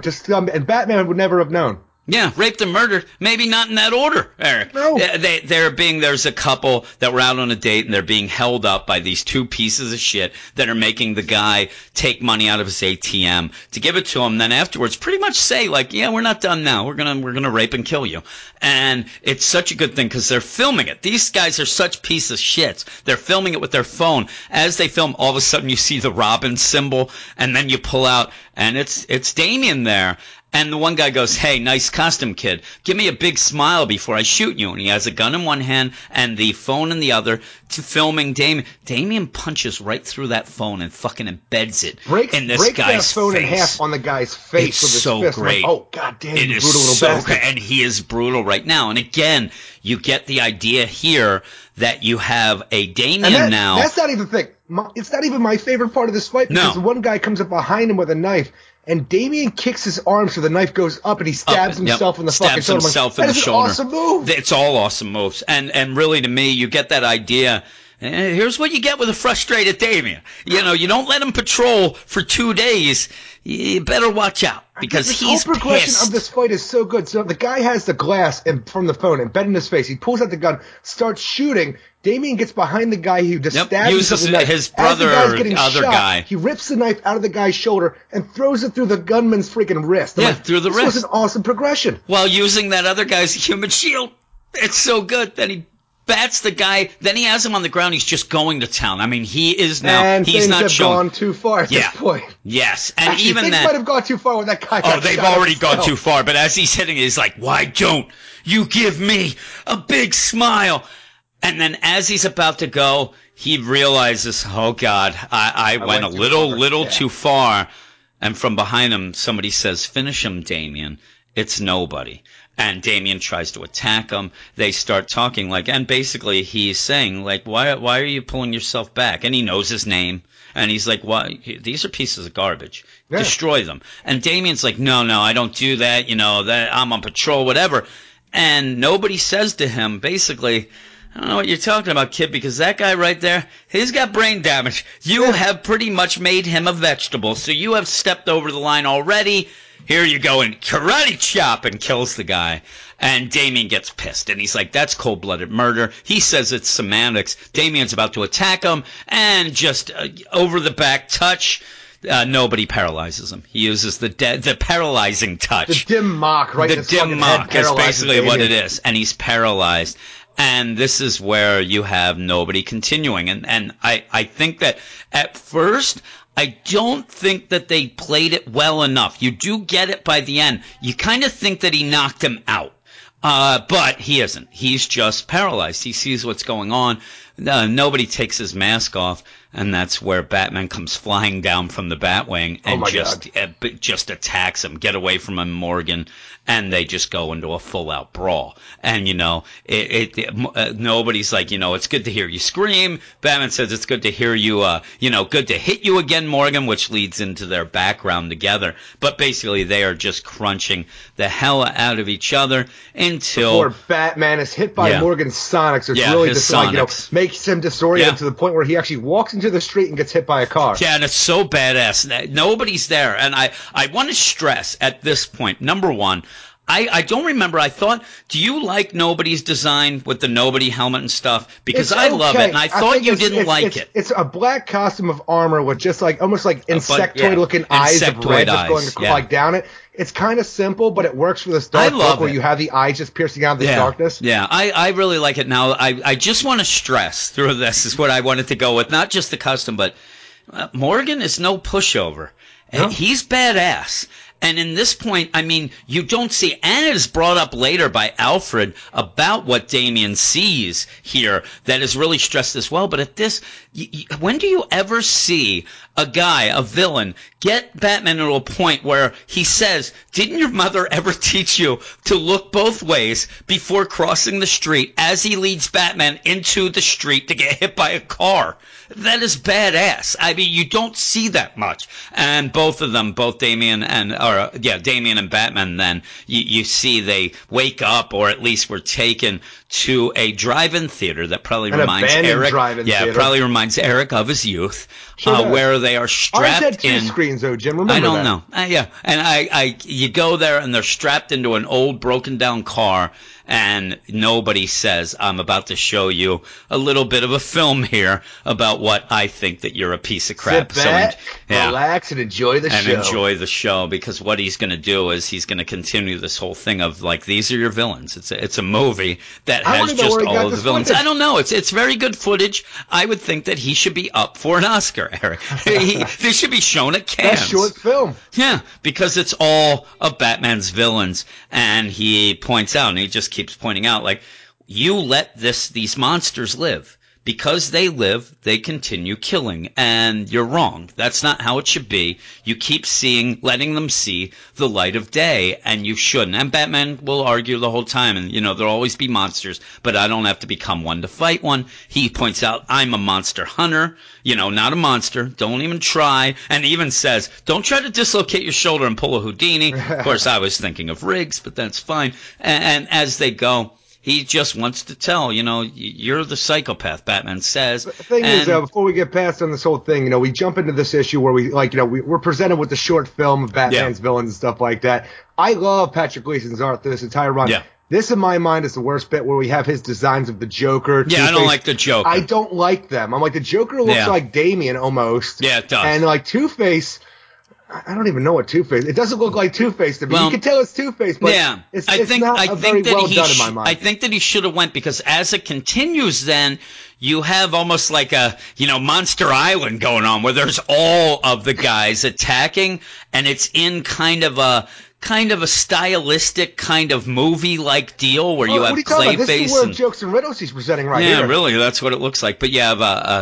and Batman would never have known. Yeah, raped and murdered. Maybe not in that order, Eric. No. There's a couple that were out on a date and they're being held up by these two pieces of shit that are making the guy take money out of his ATM to give it to him. Then afterwards, pretty much say like, yeah, we're not done now. We're gonna rape and kill you. And it's such a good thing because they're filming it. These guys are such pieces of shit. They're filming it with their phone. As they film, all of a sudden you see the Robin symbol and then you pull out and it's Damian there. And the one guy goes, hey, nice costume, kid. Give me a big smile before I shoot you. And he has a gun in one hand and the phone in the other to filming Damian. Damian punches right through that phone and fucking embeds it in this guy's that phone face. In half on the guy's face with his so fist. Great. Like, oh, goddamn, it you is brutal little so bastard. great. And he is brutal right now. And again, you get the idea here that you have a Damian now. That's not even the thing. It's not even my favorite part of this fight because one guy comes up behind him with a knife. And Damian kicks his arm so the knife goes up and he stabs himself in the fucking shoulder. Stabs himself in the shoulder. That is an awesome move. It's all awesome moves. And really to me, you get that idea. Here's what you get with a frustrated Damian. You don't let him patrol for 2 days. You better watch out because he's whole progression pissed. of this fight is so good. So the guy has the glass from the phone embedded in his face. He pulls out the gun, starts shooting. Damian gets behind the guy who just stabs uses his brother or other guy. He rips the knife out of the guy's shoulder and throws it through the gunman's freaking wrist. Through the wrist. This was an awesome progression. While using that other guy's human shield. It's so good that he bats the guy. Then he has him on the ground. He's just going to town. I mean, he is now. And he's things not have gone too far at this point. Yes, and actually, even things that might have gone too far when that guy. Oh, they've already gone too far. But as he's hitting it, he's like, "Why don't you give me a big smile?" And then as he's about to go, he realizes, oh God, I went a little too far. And from behind him, somebody says, finish him, Damian. It's nobody. And Damian tries to attack him. They start talking and basically he's saying, why are you pulling yourself back? And he knows his name. And he's like, why? These are pieces of garbage. Yeah. Destroy them. And Damian's like, no, I don't do that. That I'm on patrol, whatever. And nobody says to him, basically, I don't know what you're talking about, kid, because that guy right there, he's got brain damage. You have pretty much made him a vegetable, so you have stepped over the line already. Here you go, and karate chop, and kills the guy. And Damian gets pissed, and he's like, that's cold-blooded murder. He says it's semantics. Damian's about to attack him, and just over-the-back touch. Nobody paralyzes him. He uses the paralyzing touch. The dim mock, right? The dim mock is basically what it is, and he's paralyzed. And this is where you have nobody continuing. And I think that at first, I don't think that they played it well enough. You do get it by the end. You kind of think that he knocked him out. But he isn't. He's just paralyzed. He sees what's going on. Nobody takes his mask off. And that's where Batman comes flying down from the Batwing and just attacks him. Get away from him, Morgan. And they just go into a full-out brawl. And, nobody's like, it's good to hear you scream. Batman says it's good to hear you, good to hit you again, Morgan, which leads into their background together. But basically, they are just crunching the hell out of each other until... Before Batman is hit by Morgan's Sonics, which really just, makes him disoriented to the point where he actually walks into the street and gets hit by a car. Yeah, and it's so badass. Nobody's there. And I want to stress at this point, number one, I don't remember. I thought, do you like Nobody's design with the Nobody helmet and stuff? Because I love it, and I thought you didn't like it. It's a black costume of armor with just almost like insectoid-looking eyes of red just going down it. It's kind of simple, but it works for this dark look where you have the eyes just piercing out the darkness. Yeah, I really like it. Now, I just want to stress through this is what I wanted to go with. Not just the custom, but Morgan is no pushover. No. He's badass. And in this point, I mean, you don't see, and it is brought up later by Alfred about what Damian sees here that is really stressed as well. But at this, when do you ever see a guy, a villain, get Batman to a point where he says, didn't your mother ever teach you to look both ways before crossing the street as he leads Batman into the street to get hit by a car? That is badass. I mean, you don't see that much. And both of them, both Damian and Batman, then you see they wake up, or at least were taken to a drive-in theater that probably reminds Eric of his youth, where they are strapped in. Ours had two screens though, Jim. Remember I don't know. And you go there and they're strapped into an old broken down car. And nobody says, I'm about to show you a little bit of a film here about what I think that you're a piece of crap. Sit back, relax, and enjoy the show. And enjoy the show, because what he's going to do is he's going to continue this whole thing of, these are your villains. It's a movie that has just all of the villains. Footage. I don't know. It's very good footage. I would think that he should be up for an Oscar, Eric. They should be shown at Cannes. Best short film. Yeah, because it's all of Batman's villains. And he points out, and he just keeps pointing out, you let these monsters live. Because they live, they continue killing, and you're wrong. That's not how it should be. You keep letting them see the light of day, and you shouldn't. And Batman will argue the whole time, and, there'll always be monsters, but I don't have to become one to fight one. He points out, I'm a monster hunter, not a monster. Don't even try. And even says, don't try to dislocate your shoulder and pull a Houdini. Of course, I was thinking of Riggs, but that's fine. And as they go, he just wants to tell, you're the psychopath, Batman says. The thing is, before we get past on this whole thing, we jump into this issue where we're presented with the short film of Batman's villains and stuff like that. I love Patrick Gleason's art through this entire run. Yeah. This, in my mind, is the worst bit where we have his designs of the Joker. Yeah, I don't like the Joker. I don't like them. I'm like, the Joker looks like Damian almost. Yeah, it does. And Two-Face, I don't even know what Two-Face. It doesn't look like Two-Face to me. Well, you can tell it's Two-Face, but it's not very well done in my mind. I think that he should have went, because as it continues, then you have almost like a Monster Island going on, where there's all of the guys attacking, and it's in kind of a stylistic kind of movie-like deal where you have Clayface. This is the word jokes and riddles he's presenting right here. Yeah, really, that's what it looks like. But you have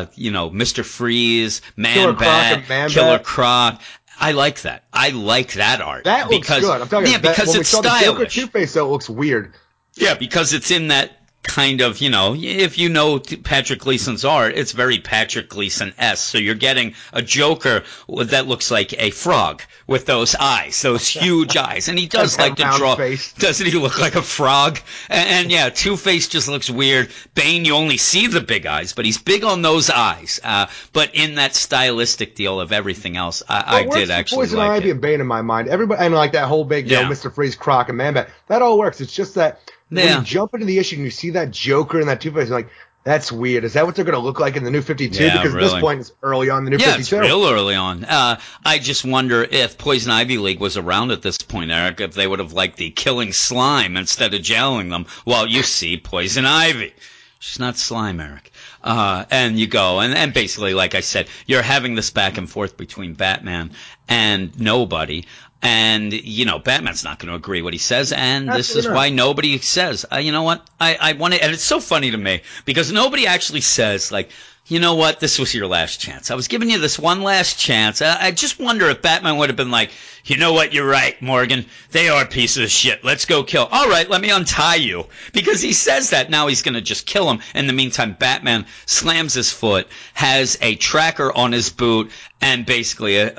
Mr. Freeze, Man-Bat, Killer Croc. I like that. I like that art. That looks good. I'm talking about because when it's stylish. Joker Two-Face, though, it looks weird. Yeah, because it's in that kind of, if you know Patrick Gleason's art, it's very Patrick Gleason-esque. So you're getting a Joker that looks like a frog with those eyes, those huge eyes. And he does like to draw. Face. Doesn't he look like a frog? And yeah, Two-Face just looks weird. Bane, you only see the big eyes, but he's big on those eyes. But in that stylistic deal of everything else, I did actually Poison like Ivy it. and Bane in my mind. Everybody, and like that whole big, Mr. Freeze, Croc, and Man-Bat. That all works. It's just that when you jump into the issue and you see that Joker and that Two-Face, you're like, that's weird. Is that what they're going to look like in the New 52? Yeah, because really. at this point, it's early on in the New 52. Yeah, it's real early on. I just wonder if Poison Ivy League was around at this point, Eric, if they would have liked the killing slime instead of jailing them. Well, you see Poison Ivy. She's not slime, Eric. And you go, and basically, like I said, you're having this back and forth between Batman and nobody. And, Batman's not going to agree what he says, and this is why nobody says, you know what, I want to, and it's so funny to me, because nobody actually says, like, you know what, this was your last chance. I was giving you this one last chance. I just wonder if Batman would have been like, you know what, you're right, Morgan. They are pieces of shit. Let's go kill. All right, let me untie you. Because he says that. Now he's going to just kill him. In the meantime, Batman slams his foot, has a tracker on his boot, and basically, you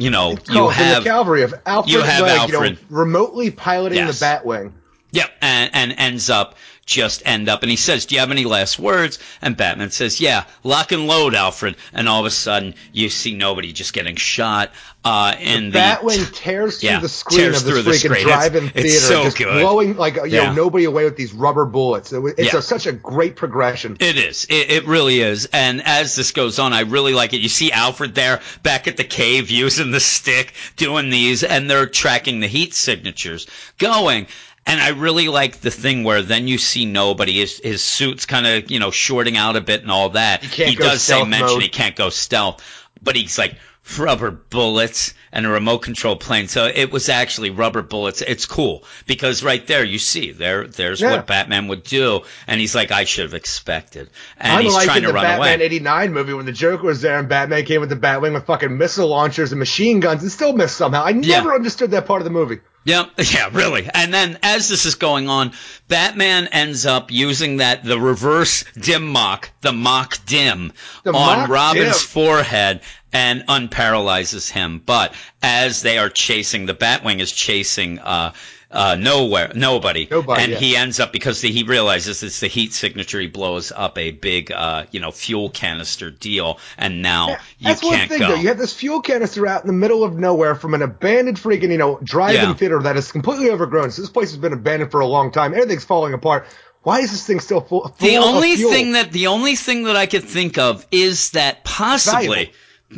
have the cavalry of Alfred. You have Alfred. Remotely piloting the Batwing. Yep, and end up, and he says, do you have any last words? And Batman says, yeah, lock and load, Alfred. And all of a sudden, you see nobody just getting shot. The Batwing tears through the screen of this freaking drive-in theater, it's so just good. blowing nobody away with these rubber bullets. It's such a great progression. It is. It really is. And as this goes on, I really like it. You see Alfred there back at the cave using the stick, doing these, and they're tracking the heat signatures going. And I really like the thing where then you see nobody. His suit's kind of, shorting out a bit and all that. He does mention he can't go stealth, but he's like, rubber bullets and a remote control plane. So it was actually rubber bullets. It's cool because right there you see there's what Batman would do, and he's like, I should have expected. And he's trying to run away. I'm like in the Batman '89 movie when the Joker was there and Batman came with the Batwing with fucking missile launchers and machine guns and still missed somehow. I never understood that part of the movie. Yeah, really. And then as this is going on, Batman ends up using the reverse dim mock, the mock dim, on Robin's forehead and unparalyzes him. But as they are chasing, the Batwing is chasing nobody. And he ends up, because he realizes it's the heat signature, he blows up a big, fuel canister deal, and now you can't go. Though. You have this fuel canister out in the middle of nowhere from an abandoned freaking, drive-in theater that is completely overgrown. So this place has been abandoned for a long time. Everything's falling apart. Why is this thing still full of fuel? The only thing that I could think of is that possibly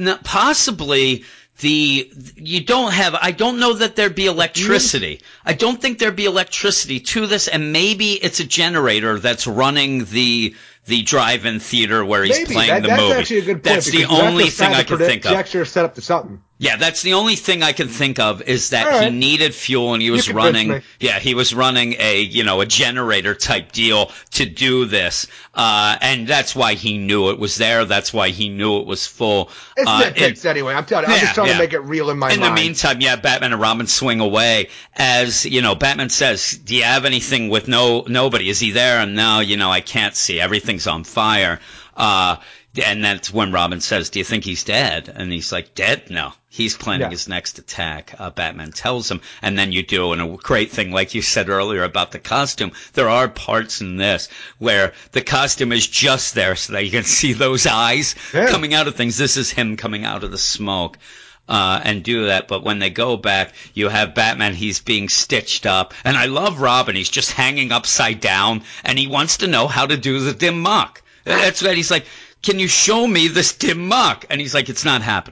I don't know that there'd be electricity. I don't think there'd be electricity to this, and maybe it's a generator that's running the drive-in theater where he's playing the movie. That's actually a good point. That's the only thing I can think of. Projector set up to something. Yeah, that's the only thing I can think of is that he needed fuel and he was running. Yeah, he was running a generator type deal to do this, and that's why he knew it was there. That's why he knew it was full. It's nitpicks anyway. I'm telling you, I'm just trying to make it real in my mind. In the meantime, Batman and Robin swing away as Batman says, "Do you have anything with nobody? Is he there?" And now I can't see. Everything's on fire. And that's when Robin says, do you think he's dead? And he's like, dead? No. He's planning his next attack. Batman tells him. And then you do, and a great thing, like you said earlier about the costume, there are parts in this where the costume is just there so that you can see those eyes coming out of things. This is him coming out of the smoke. And do that. But when they go back, you have Batman, he's being stitched up. And I love Robin. He's just hanging upside down, and he wants to know how to do the dim mock. That's what he's like, can you show me this dim mock? And he's like, it's not happening.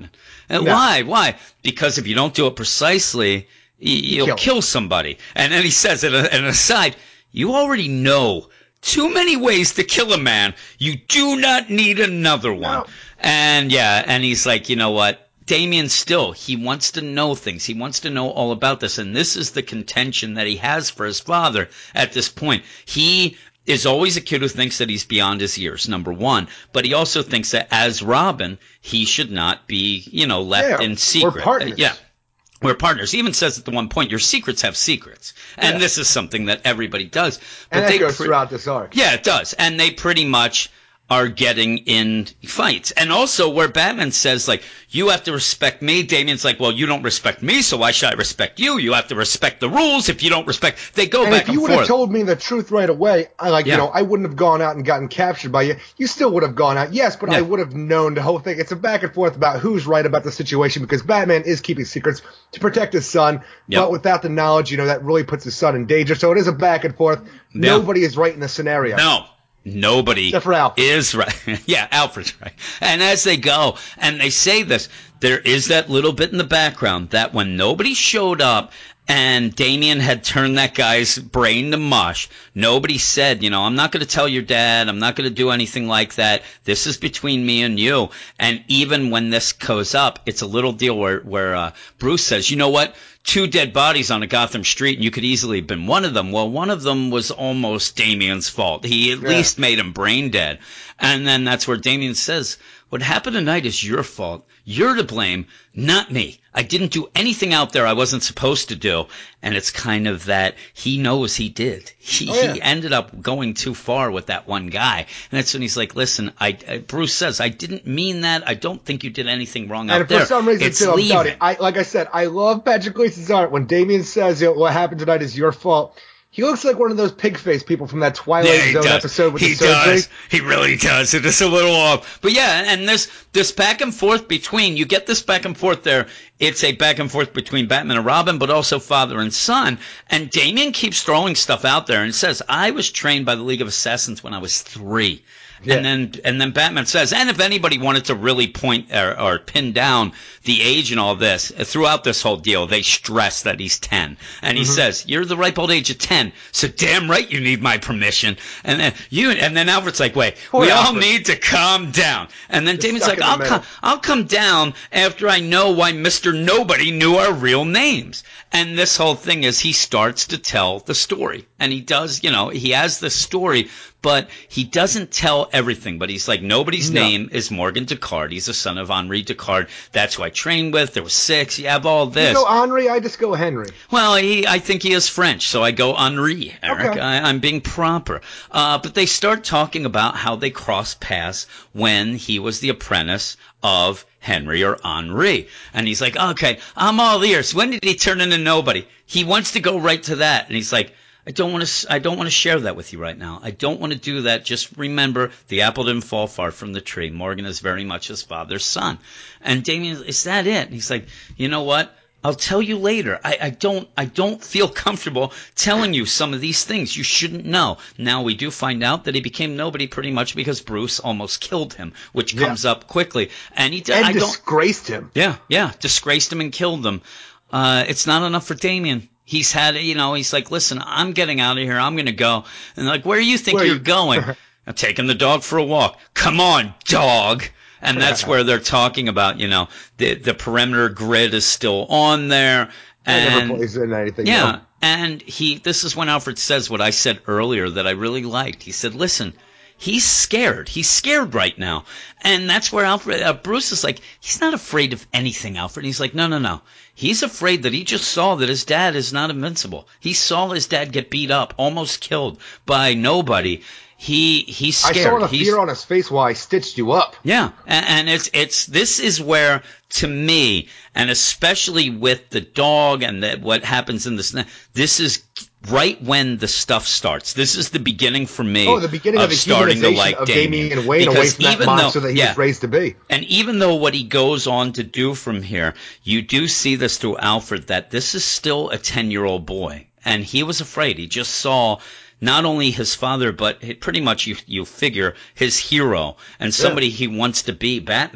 No. Why? Because if you don't do it precisely, you'll kill somebody. And then he says, in an aside, you already know too many ways to kill a man. You do not need another one. No. And he's like, you know what? Damien still, he wants to know things. He wants to know all about this. And this is the contention that he has for his father at this point. He is always a kid who thinks that he's beyond his years, number one. But he also thinks that as Robin, he should not be, left in secret. We're partners. We're partners. He even says at the one point, your secrets have secrets. And this is something that everybody does. But and that goes throughout this arc. Yeah, it does. And they pretty much are getting in fights. And also where Batman says, like, you have to respect me, Damien's like, well, you don't respect me, so why should I respect you? You have to respect the rules. If you don't respect, they go back and forth. And if you would have told me the truth right away, I wouldn't have gone out and gotten captured by you. You still would have gone out, yes, but I would have known the whole thing. It's a back and forth about who's right about the situation, because Batman is keeping secrets to protect his son, but without the knowledge, that really puts his son in danger. So it is a back and forth. Nobody is right in the scenario. No. Nobody is right. Yeah, Alfred's right. And as they go, and they say this, there is that little bit in the background that when nobody showed up and Damien had turned that guy's brain to mush, nobody said, I'm not going to tell your dad. I'm not going to do anything like that. This is between me and you. And even when this goes up, it's a little deal where Bruce says, you know what? 2 dead bodies on a Gotham street, and you could easily have been one of them. Well, one of them was almost Damien's fault. He at least made him brain dead. And then that's where Damien says, what happened tonight is your fault. You're to blame, not me. I didn't do anything out there I wasn't supposed to do. And it's kind of that he knows he did. He ended up going too far with that one guy. And that's when he's like, listen, Bruce says, I didn't mean that. I don't think you did anything wrong out there. And for some reason, too, I'm sorry. Like I said, I love Patrick Gleason's art. When Damien says, what happened tonight is your fault, he looks like one of those pig-faced people from that Twilight Zone episode with the surgery. He really does. It is a little off. But and this back and forth between, you get this back and forth there. It's a back and forth between Batman and Robin, but also father and son. And Damien keeps throwing stuff out there and says, I was trained by the League of Assassins when I was 3. Yeah. And then Batman says, and if anybody wanted to really point or pin down the age and all this, throughout this whole deal, they stress that he's 10. And he says, you're the ripe old age of 10, so damn right you need my permission. And then Alfred's like, wait, we all need to calm down. And then Damien's like, I'll come down after I know why Mr. Nobody knew our real names. And this whole thing is he starts to tell the story. And he does, he has the story, but he doesn't tell everything. But he's like, nobody's name is Morgan Descartes. He's the son of Henri Descartes. That's who I trained with. There were 6. You have all this. You go Henri, I just go Henry. Well, I think he is French, so I go Henri, Eric. Okay. I'm being proper. But they start talking about how they crossed paths when he was the apprentice of Henry or Henri. And he's like, okay, I'm all ears. When did he turn into nobody? He wants to go right to that. And he's like, I don't want to share that with you right now. I don't want to do that. Just remember, the apple didn't fall far from the tree. Morgan is very much his father's son. And Damien, is that it? And he's like, you know what? I'll tell you later. I don't feel comfortable telling you some of these things. You shouldn't know. Now we do find out that he became nobody pretty much because Bruce almost killed him, which comes up quickly. And disgraced him. Yeah, disgraced him and killed him. It's not enough for Damien. He's had, he's like, listen, I'm getting out of here. I'm going to go. And they're like, where do you think you're going? I'm taking the dog for a walk. Come on, dog. And that's where they're talking about, the perimeter grid is still on there. And never plays in anything. Yeah. No. And this is when Alfred says what I said earlier that I really liked. He said, listen, he's scared. He's scared right now. And that's where Bruce is like, he's not afraid of anything, Alfred. And he's like, no. He's afraid that he just saw that his dad is not invincible. He saw his dad get beat up, almost killed by nobody. He's scared. I saw the fear on his face while I stitched you up. Yeah, and this is where, to me, and especially with the dog and what happens in this is right when the stuff starts. This is the beginning for me. Oh, the beginning of the starting to like Damian Wayne away from that monster that he was raised to be. And even though what he goes on to do from here, you do see this through Alfred that this is still a 10-year-old boy, and he was afraid. He just saw not only his father, but pretty much you figure his hero and somebody he wants to be, Batman,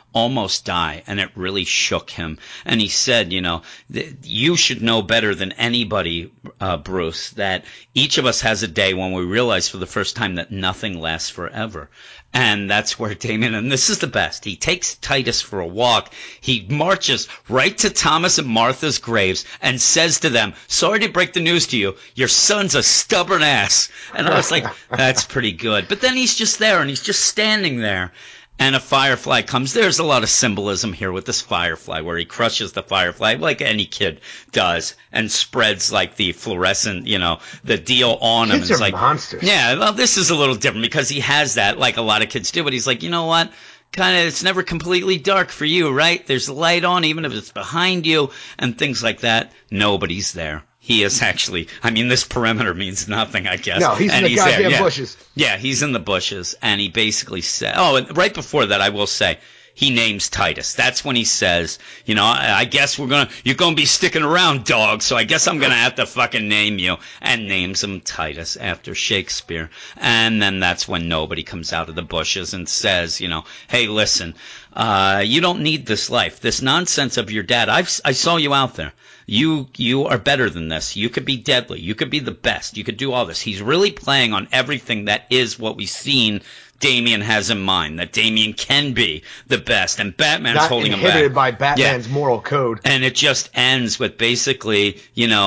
almost die, and it really shook him. And he said, you should know better than anybody, Bruce, that each of us has a day when we realize for the first time that nothing lasts forever. And that's where Damian, and this is the best, he takes Titus for a walk. He marches right to Thomas and Martha's graves and says to them, sorry to break the news to you, your son's a stubborn ass. And I was like, that's pretty good. But then he's just there, and he's just standing there. And a firefly comes. There's a lot of symbolism here with this firefly, where he crushes the firefly like any kid does and spreads like the fluorescent, the deal on him. Kids are like monsters. Yeah, well, this is a little different because he has that like a lot of kids do. But he's like, you know what? Kind of, it's never completely dark for you, right? There's light on, even if it's behind you and things like that. Nobody's there. He is actually, this perimeter means nothing, I guess. No, he's in the goddamn bushes. Yeah, he's in the bushes, and he basically said, and right before that, I will say, he names Titus. That's when he says, I guess you're going to be sticking around, dog, so I guess I'm going to have to fucking name you, and names him Titus after Shakespeare. And then that's when nobody comes out of the bushes and says, hey, listen, you don't need this life. This nonsense of your dad, I saw you out there. You are better than this. You could be deadly. You could be the best. You could do all this. He's really playing on everything that is what we've seen Damian has in mind, that Damian can be the best, and Batman's holding him back. Not inhibited by Batman's moral code. And it just ends with basically,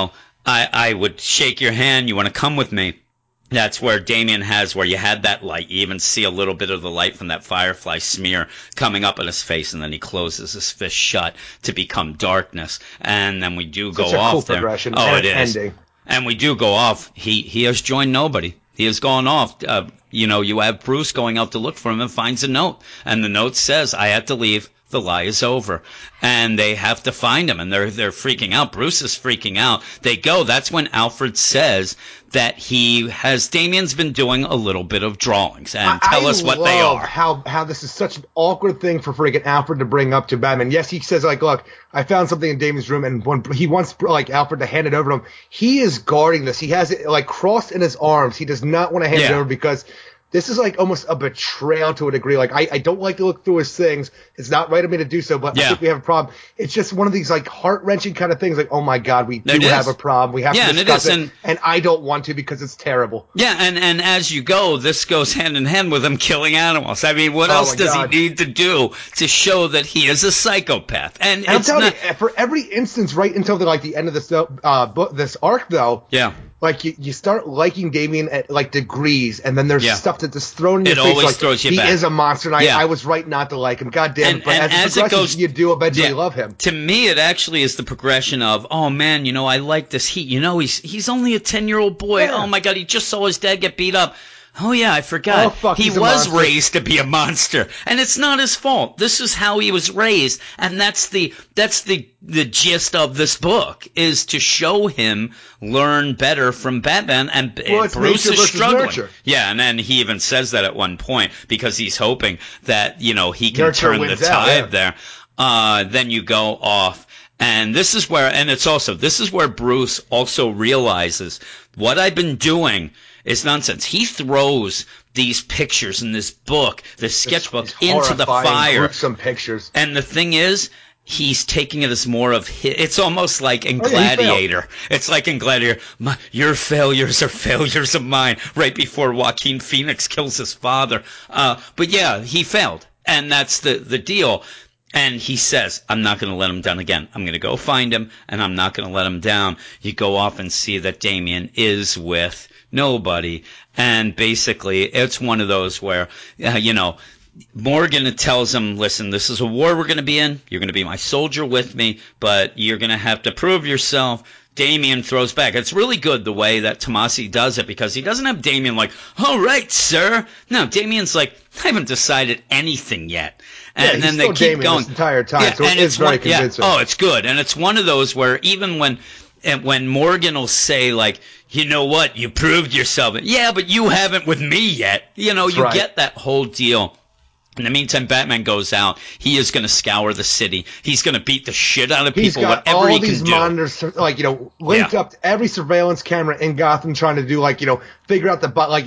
I would shake your hand. You want to come with me? That's where Damian has, where you had that light. You even see a little bit of the light from that firefly smear coming up on his face, and then he closes his fist shut to become darkness. And then we do go off there. Such a cool progression. Oh, it is. Ending. And we do go off. He has joined nobody. He has gone off. You have Bruce going out to look for him and finds a note. And the note says, I had to leave. The lie is over. And they have to find him, and they're freaking out. Bruce is freaking out. They go. That's when Alfred says that Damian's been doing a little bit of drawings, and tell us what they are. How this is such an awkward thing for freaking Alfred to bring up to Batman. Yes, he says, like, look, I found something in Damian's room, and when he wants, like, Alfred to hand it over to him, he is guarding this. He has it, like, crossed in his arms. He does not want to hand it over because this is like almost a betrayal to a degree. Like, I don't like to look through his things. It's not right of me to do so, but I think we have a problem. It's just one of these like heart-wrenching kind of things. Like, oh my God, we do have a problem. We have to discuss it. And I don't want to because it's terrible. Yeah, and as you go, this goes hand in hand with him killing animals. I mean, what else does he need to do to show that he is a psychopath? And I'm telling you, for every instance right until the end of this this arc, though, like you start liking Damian at like degrees, and then there's stuff that's just thrown in your face. It always like, throws you back. He is a monster, and I was right not to like him. God damn it! But as it goes, you do eventually love him. To me, it actually is the progression of, oh man, I like this. He's only a 10-year-old boy. Yeah. Oh my God, he just saw his dad get beat up. Oh yeah, I forgot. Oh, fuck, he was raised to be a monster, and it's not his fault. This is how he was raised, and that's the gist of this book, is to show him learn better from Batman, and Bruce is struggling. Nurture. Yeah, and then he even says that at one point because he's hoping that he can turn the tide there. Then you go off. And this is where Bruce also realizes what I've been doing is nonsense. He throws these pictures in this book, this sketchbook, into the fire. Gruesome pictures. And the thing is, he's taking it as more of his. It's almost like in Gladiator. It's like in Gladiator, your failures are failures of mine, right before Joaquin Phoenix kills his father. But yeah, he failed. And that's the deal. And he says, I'm not going to let him down again. I'm going to go find him, and I'm not going to let him down. You go off and see that Damian is with nobody. And basically, it's one of those where, Morgan tells him, listen, this is a war we're going to be in. You're going to be my soldier with me, but you're going to have to prove yourself. Damian throws back. It's really good the way that Tomasi does it, because he doesn't have Damian like, all right, sir. No, Damian's like, I haven't decided anything yet. And then they keep Damian going this entire time, so it's very convincing. Oh, it's good. And it's one of those where even when Morgan will say, like, you know what, you proved yourself. Yeah, but you haven't with me yet. You get that whole deal. In the meantime, Batman goes out. He is going to scour the city. He's going to beat the shit out of people, whatever he can do. He's got all these monitors, linked up to every surveillance camera in Gotham, trying to do, figure out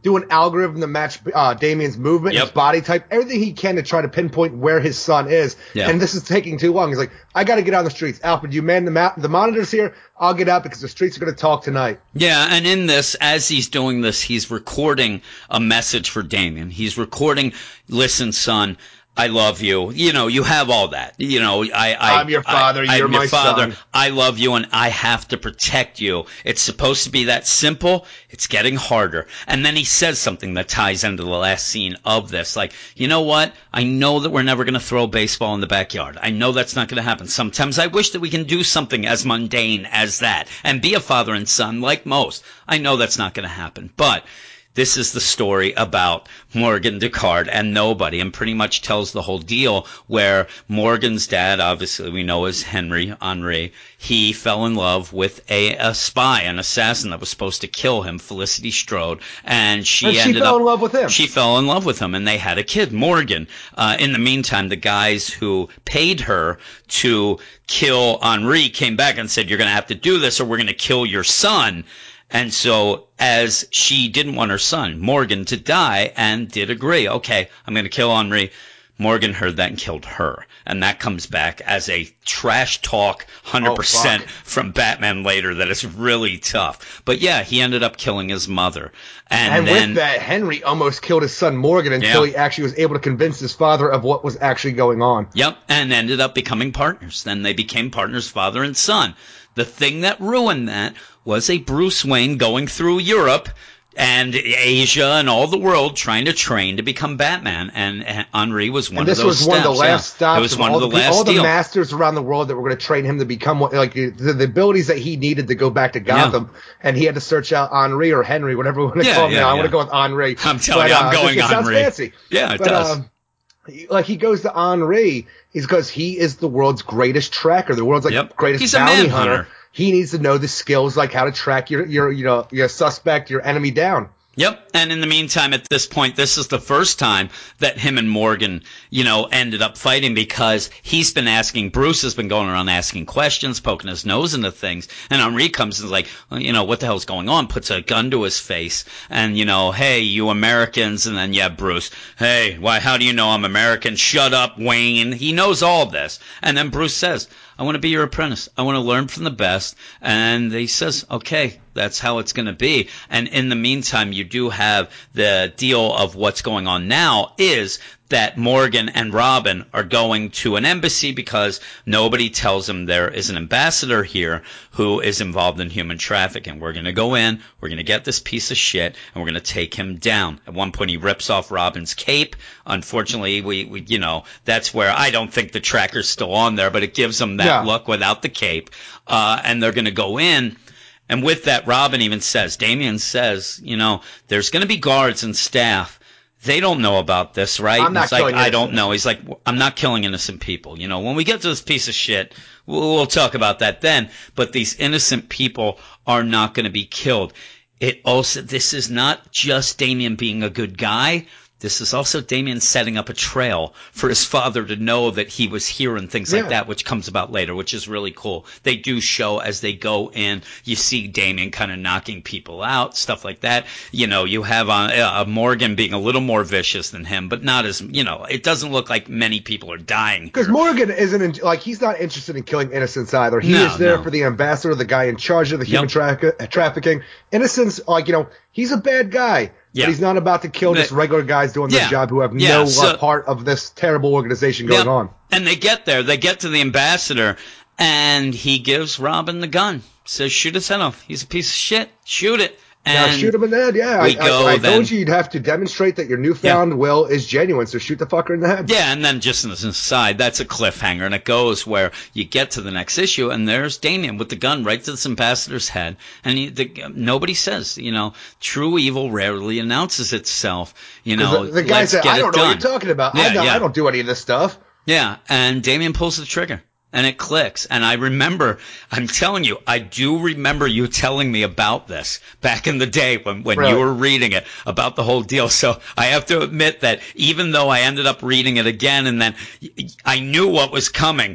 do an algorithm to match Damien's movement, his body type, everything he can to try to pinpoint where his son is. Yeah. And this is taking too long. He's like, I got to get on the streets. Alfred, you man the monitors here. I'll get out because the streets are going to talk tonight. Yeah, and in this, as he's doing this, he's recording a message for Damien. He's recording, listen, son, I love you. You know, you have all that. You know, I'm your father. You're my son. I love you, and I have to protect you. It's supposed to be that simple. It's getting harder. And then he says something that ties into the last scene of this. Like, you know what? I know that we're never going to throw a baseball in the backyard. I know that's not going to happen. Sometimes I wish that we can do something as mundane as that and be a father and son like most. I know that's not going to happen. But this is the story about Morgan Descartes and nobody, and pretty much tells the whole deal where Morgan's dad, obviously we know as Henry, he fell in love with a spy, an assassin that was supposed to kill him, Felicity Strode, and she fell in love with him. She fell in love with him, and they had a kid, Morgan. In the meantime, the guys who paid her to kill Henri came back and said, you're going to have to do this or we're going to kill your son. And so, as she didn't want her son, Morgan, to die, and did agree, okay, I'm going to kill Henri, Morgan heard that and killed her. And that comes back as a trash talk 100% from Batman later that is really tough. But yeah, he ended up killing his mother. And then, with that, Henry almost killed his son Morgan until he actually was able to convince his father of what was actually going on. Yep, and ended up becoming partners. Then they became partners, father and son. The thing that ruined that was a Bruce Wayne going through Europe and Asia and all the world trying to train to become Batman. And Henri was one of those steps. This was one of the last stops. It was one of the last all the masters around the world that were going to train him to become like the abilities that he needed to go back to Gotham. Yeah. And he had to search out Henri or Henry, whatever we want to call him now. I want to go with Henri. I'm telling you, I'm going Henri. It sounds fancy. Yeah, it does. Like he goes to Henri is because he is the world's greatest tracker, the world's greatest bounty hunter. He needs to know the skills like how to track your suspect, your enemy down. Yep. And in the meantime, at this point, this is the first time that him and Morgan, ended up fighting because he's been Bruce has been going around asking questions, poking his nose into things. And Henri comes and is like, well, what the hell's going on? Puts a gun to his face and, hey, you Americans. And then, Bruce, hey, how do you know I'm American? Shut up, Wayne. He knows all this. And then Bruce says, I want to be your apprentice. I want to learn from the best. And he says, okay, that's how it's going to be. And in the meantime, you do have the deal of what's going on now is that Morgan and Robin are going to an embassy because nobody tells them there is an ambassador here who is involved in human trafficking. We're going to go in, we're going to get this piece of shit, and we're going to take him down. At one point, he rips off Robin's cape. Unfortunately, we that's where I don't think the tracker's still on there, but it gives them that look without the cape. And they're going to go in. And with that, Damien says, there's going to be guards and staff. They don't know about this, right? I don't know. He's like, I'm not killing innocent people. When we get to this piece of shit, we'll talk about that then. But these innocent people are not going to be killed. This is not just Damien being a good guy. This is also Damien setting up a trail for his father to know that he was here and things like that, which comes about later, which is really cool. They do show as they go in, you see Damien kind of knocking people out, stuff like that. You have Morgan being a little more vicious than him, but not as, it doesn't look like many people are dying. Because Morgan he's not interested in killing innocents either. He is there for the ambassador, the guy in charge of the human trafficking. Innocents, he's a bad guy. Yeah. But he's not about to kill just regular guys doing their job who have no part of this terrible organization going on. And they get there. They get to the ambassador, and he gives Robin the gun. Says, shoot his head off. He's a piece of shit. Shoot it. And shoot him in the head, I told you you'd have to demonstrate that your newfound will is genuine, so shoot the fucker in the head. Yeah, and then just as an aside, that's a cliffhanger, and it goes where you get to the next issue, and there's Damien with the gun right to this ambassador's head, and nobody says, true evil rarely announces itself. The guy said, I don't know what you're talking about. I don't do any of this stuff. Yeah, and Damien pulls the trigger. And it clicks. And I'm telling you, I do remember you telling me about this back in the day when you were reading it, about the whole deal. So I have to admit that even though I ended up reading it again and then I knew what was coming,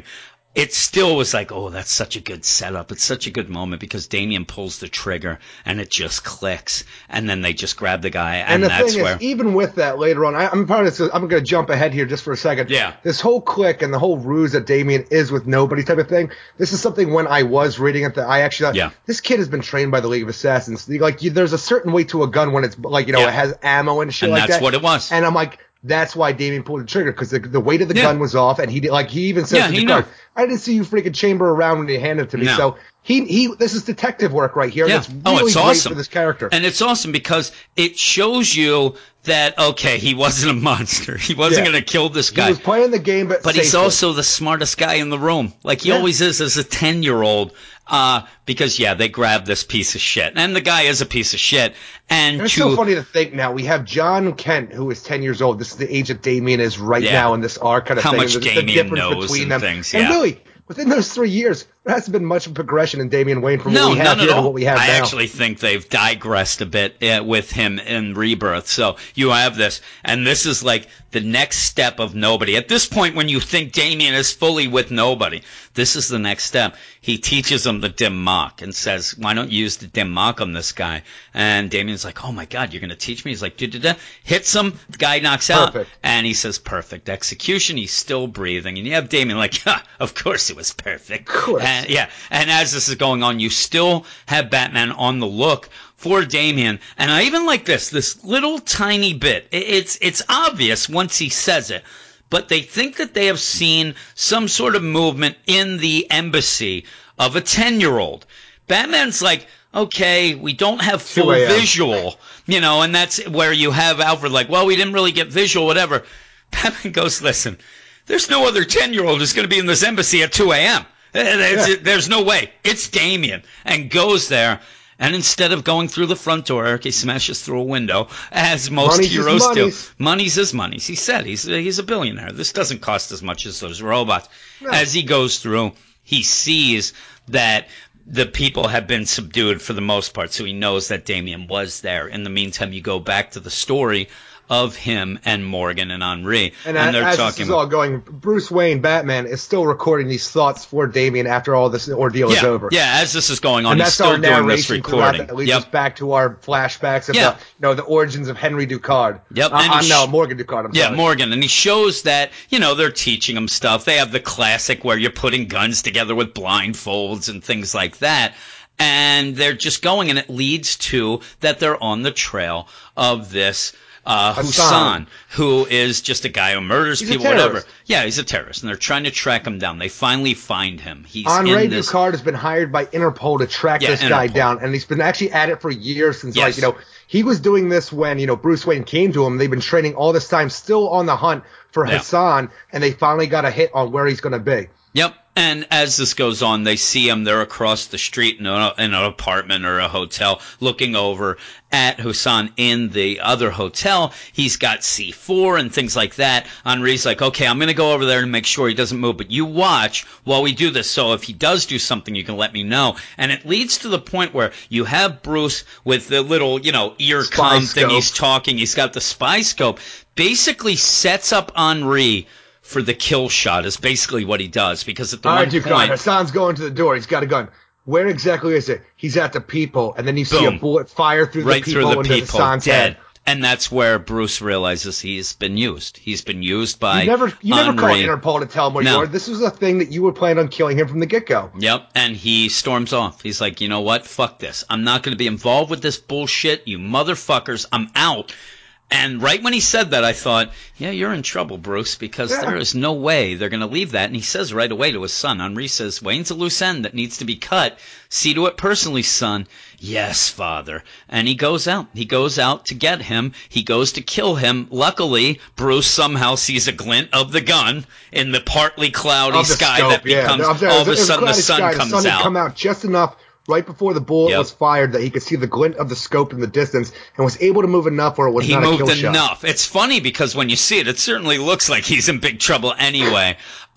it still was like, oh, that's such a good setup. It's such a good moment because Damian pulls the trigger and it just clicks, and then they just grab the guy, and the that's thing where. is, even with that later on, I'm going to jump ahead here just for a second. Yeah. This whole click and the whole ruse that Damian is with nobody type of thing. This is something when I was reading it that I actually thought, this kid has been trained by the League of Assassins. Like, there's a certain way to a gun when it's like, it has ammo and shit and like that. And that's what it was. And I'm like, that's why Damian pulled the trigger, because the weight of the gun was off, and he even says to the guard, I didn't see you freaking chamber around when you handed it to me. No. So this is detective work right here. Yeah. It's really it's great awesome for this character. And it's awesome because it shows you that, okay, he wasn't a monster. He wasn't going to kill this guy. He was playing the game, but he's also the smartest guy in the room. Like he always is as a 10-year-old. Because they grabbed this piece of shit, and the guy is a piece of shit. And it's so funny to think now we have John Kent, who is 10 years old. This is the age that Damian is right now in this arc kind of How thing. How much Damian knows between them. Things, and really, within those 3 years, there hasn't been much of progression in Damian Wayne from what we have here to what we have now. I actually think they've digressed a bit with him in Rebirth. So you have this, and this is like the next step of nobody. At this point, when you think Damian is fully with nobody, this is the next step. He teaches him the dim mak and says, why don't you use the dim mak on this guy? And Damian's like, oh my God, you're going to teach me? He's like, da-da-da. Hits him, the guy knocks out, and he says, perfect execution. He's still breathing. And you have Damian like, of course it was perfect. Of course. And as this is going on, you still have Batman on the look for Damian. And I even like this little tiny bit. It's obvious once he says it, but they think that they have seen some sort of movement in the embassy of a 10-year-old. Batman's like, okay, we don't have full visual, and that's where you have Alfred like, well, we didn't really get visual, whatever. Batman goes, listen, there's no other 10-year-old who's going to be in this embassy at 2 a.m. There's no way. It's Damian. And goes there. And instead of going through the front door, Eric, he smashes through a window, as most heroes do. Money's his money's. He said he's a billionaire. This doesn't cost as much as those robots. No. As he goes through, he sees that the people have been subdued for the most part, so he knows that Damian was there. In the meantime, you go back to the story of him and Morgan and Henri. And they're as talking. This is all going, Bruce Wayne, Batman, is still recording these thoughts for Damian after all this ordeal is over. Yeah, as this is going on, he's still doing this recording. That leads us back to our flashbacks of the origins of Henry Ducard. Yep. Morgan Ducard, I'm sorry. Yeah, Morgan. And he shows that, they're teaching him stuff. They have the classic where you're putting guns together with blindfolds and things like that. And they're just going, and it leads to that they're on the trail of this Hassan, who is just a guy who murders people, whatever. Yeah, he's a terrorist, and they're trying to track him down. They finally find him. Henri Ducard has been hired by Interpol to track this guy down, and he's been actually at it for years since, he was doing this when, Bruce Wayne came to him. They've been training all this time, still on the hunt for Hassan, and they finally got a hit on where he's going to be. Yep. And as this goes on, they see him. They're across the street in an apartment or a hotel looking over at Hassan in the other hotel. He's got C4 and things like that. Henri's like, okay, I'm going to go over there and make sure he doesn't move. But you watch while we do this. So if he does do something, you can let me know. And it leads to the point where you have Bruce with the little, ear comm thing. He's talking. He's got the spy scope. Basically sets up Henri for the kill shot is basically what he does, because at the one point Hassan's going to the door. He's got a gun. Where exactly is it? He's at the people, and then you see a bullet fire through the people into Hassan's head. And that's where Bruce realizes he's been used. He's been used by You never called Interpol to tell him where you are. This was a thing that you were planning on killing him from the get-go. Yep, and he storms off. He's like, you know what? Fuck this. I'm not going to be involved with this bullshit, you motherfuckers. I'm out. And right when he said that, I thought, yeah, you're in trouble, Bruce, because there is no way they're going to leave that. And he says right away to his son, Henri says, Wayne's a loose end that needs to be cut. See to it personally, son. Yes, father. And he goes out. He goes out to get him. He goes to kill him. Luckily, Bruce somehow sees a glint of the gun in the partly cloudy sky that becomes, all of a sudden the sun comes out. The sun had come out just enough right before the bullet was fired that he could see the glint of the scope in the distance and was able to move enough where it was not a kill shot. He moved enough. It's funny because when you see it, it certainly looks like he's in big trouble anyway.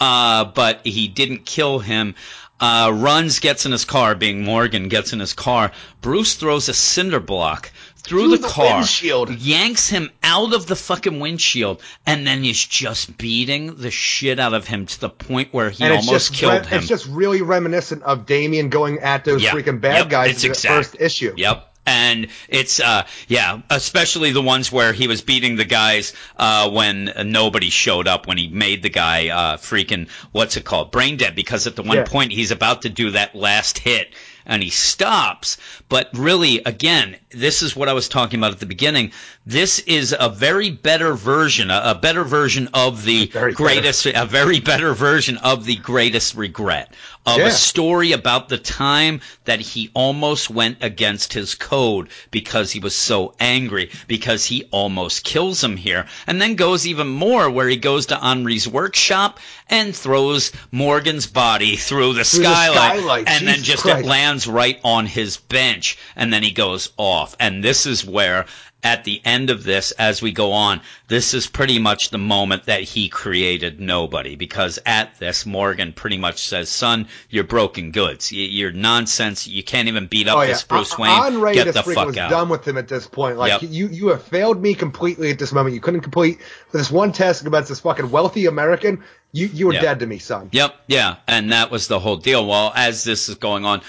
But he didn't kill him. Runs, gets in his car, being Morgan, gets in his car. Bruce throws a cinder block through the car, windshield. yanks him out of the fucking windshield, and then is just beating the shit out of him to the point where he almost killed him. It's just really reminiscent of Damian going at those freaking bad guys in the first issue. Yep. And it's, especially the ones where he was beating the guys when nobody showed up, when he made the guy freaking, what's it called, brain dead, because at the one point he's about to do that last hit. And he stops. But really, again, this is what I was talking about at the beginning. This is a very better version, a better version of the greatest, a very better version of the greatest regret. Of a story about the time that he almost went against his code because he was so angry, because he almost kills him here. And then goes even more, where he goes to Henri's workshop and throws Morgan's body through the skylight. And then just it lands right on his bench, and then he goes off. And this is where, at the end of this, as we go on, this is pretty much the moment that he created nobody, because at this, Morgan pretty much says, son, you're broken goods. You're nonsense. You can't even beat up this Bruce Wayne. Henri Get the fuck was out. Done with him at this point. Like, you have failed me completely at this moment. You couldn't complete this one task against this fucking wealthy American. You were dead to me, son. Yep, yeah, and that was the whole deal. Well, as this is going on,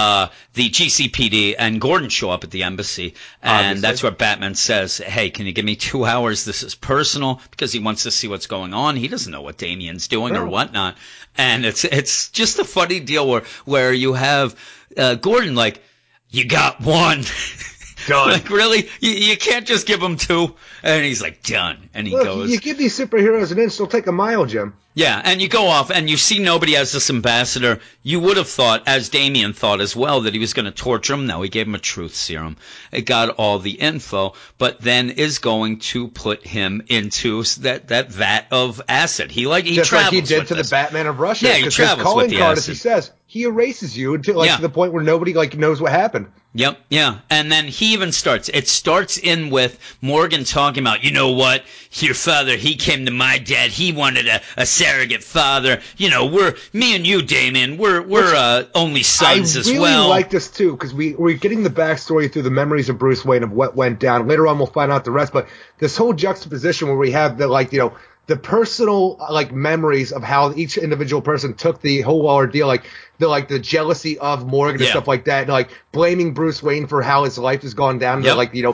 the GCPD and Gordon show up at the embassy, and that's where Batman says, hey, can you give me 2 hours? This is personal, because he wants to see what's going on. He doesn't know what Damian's doing or whatnot. And it's just a funny deal where you have Gordon like, you got one. Done. Like, really? You can't just give him 2? And he's like, done. And he goes. You give these superheroes an inch, they'll take a mile, Jim. Yeah, and you go off and you see nobody as this ambassador. You would have thought, as Damian thought as well, that he was going to torture him. No, he gave him a truth serum. It got all the info, but then is going to put him into that vat of acid. He just travels like he did with to this. the Batman of Russia. Yeah, he travels with the card, acid. as he says, he erases you until to the point where nobody knows what happened. Yep, yeah. And then he even starts in with Morgan talking about, you know what, your father, he came to my dad, he wanted a surrogate father. You know, me and you, Damian, we're only sons as well. I really like this too, because we're getting the backstory through the memories of Bruce Wayne of what went down. Later on we'll find out the rest, but this whole juxtaposition where we have the personal memories of how each individual person took the whole ordeal, the jealousy of Morgan and stuff like that, and blaming Bruce Wayne for how his life has gone down,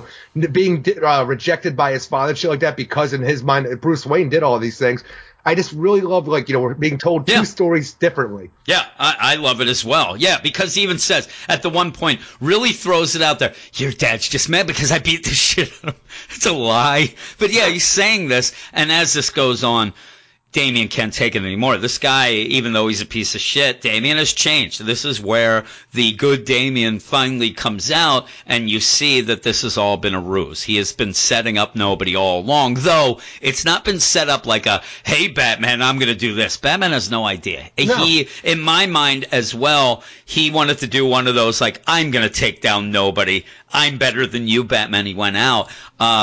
being rejected by his father, shit like that, because in his mind Bruce Wayne did all these things. I just really love, we're being told 2 stories differently. Yeah, I love it as well. Yeah, because he even says, at the one point, really throws it out there, your dad's just mad because I beat the shit out of him. It's a lie. But yeah, he's saying this, and as this goes on, Damian can't take it anymore. This guy, even though he's a piece of shit, Damian has changed. This is where the good Damian finally comes out, and you see that this has all been a ruse. He has been setting up nobody all along, though it's not been set up like a, hey, Batman, I'm going to do this. Batman has no idea. No. He, in my mind as well, he wanted to do one of those, I'm going to take down nobody. I'm better than you, Batman. He went out.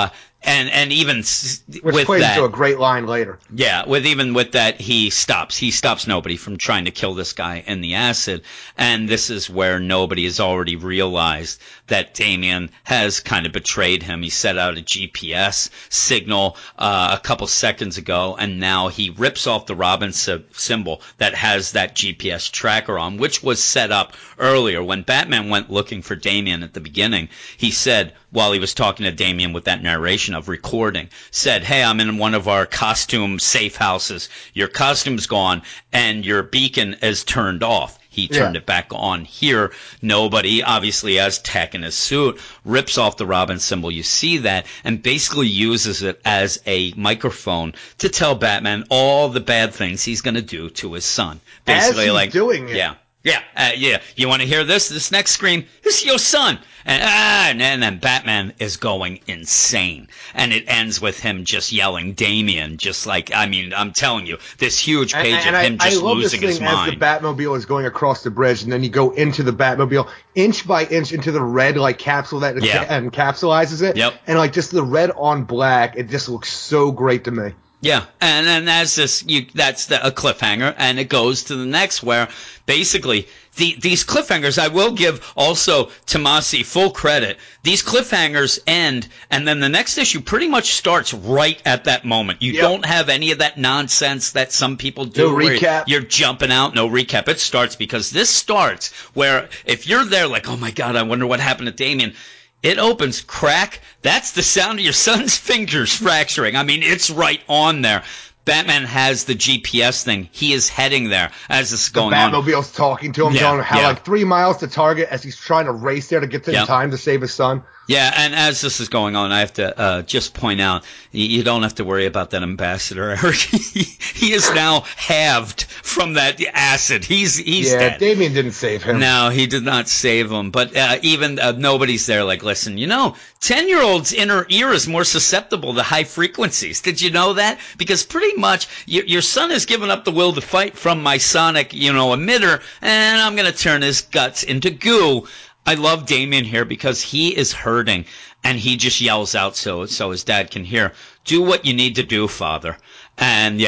And even which plays into a great line later. Yeah, with that, he stops nobody from trying to kill this guy in the acid, and this is where nobody has already realized that Damian has kind of betrayed him. He set out a GPS signal a couple seconds ago, and now he rips off the Robin symbol that has that GPS tracker on, which was set up earlier when Batman went looking for Damian at the beginning. He said, while he was talking to Damian with that narration of recording, said, hey, I'm in one of our costume safe houses. Your costume's gone and your beacon is turned off. He turned it back on. Here, nobody, obviously has tech in his suit, rips off the Robin symbol. You see that, and basically uses it as a microphone to tell Batman all the bad things he's going to do to his son. Basically, as he's doing it. Yeah. Yeah. You want to hear this? This next scream, this is your son. And then Batman is going insane. And it ends with him just yelling Damian, I'm telling you, this huge page of him just losing his mind. I love this thing as the Batmobile is going across the bridge, and then you go into the Batmobile, inch by inch into the red, capsule that encapsulizes it. Yep. And, just the red on black, it just looks so great to me. Yeah, and then as that's a cliffhanger, and it goes to the next where basically these cliffhangers, I will give also Tomasi full credit. These cliffhangers end, and then the next issue pretty much starts right at that moment. You don't have any of that nonsense that some people do. No recap. You're jumping out, no recap. It starts because this starts where if you're there like, oh my God, I wonder what happened to Damian. It opens, crack. That's the sound of your son's fingers fracturing. I mean, it's right on there. Batman has the GPS thing. He is heading there as this is going on. The Batmobile's talking to him, telling him how like 3 miles to Target as he's trying to race there to get to in time to save his son. Yeah, and as this is going on, I have to just point out, you don't have to worry about that ambassador, Eric. He is now halved from that acid. He's dead. Damian didn't save him. No, he did not save him. But even nobody's there like, listen, 10-year-old's inner ear is more susceptible to high frequencies. Did you know that? Because pretty much your son has given up the will to fight from my sonic, emitter, and I'm going to turn his guts into goo. I love Damian here because he is hurting, and he just yells out so his dad can hear, do what you need to do, father. And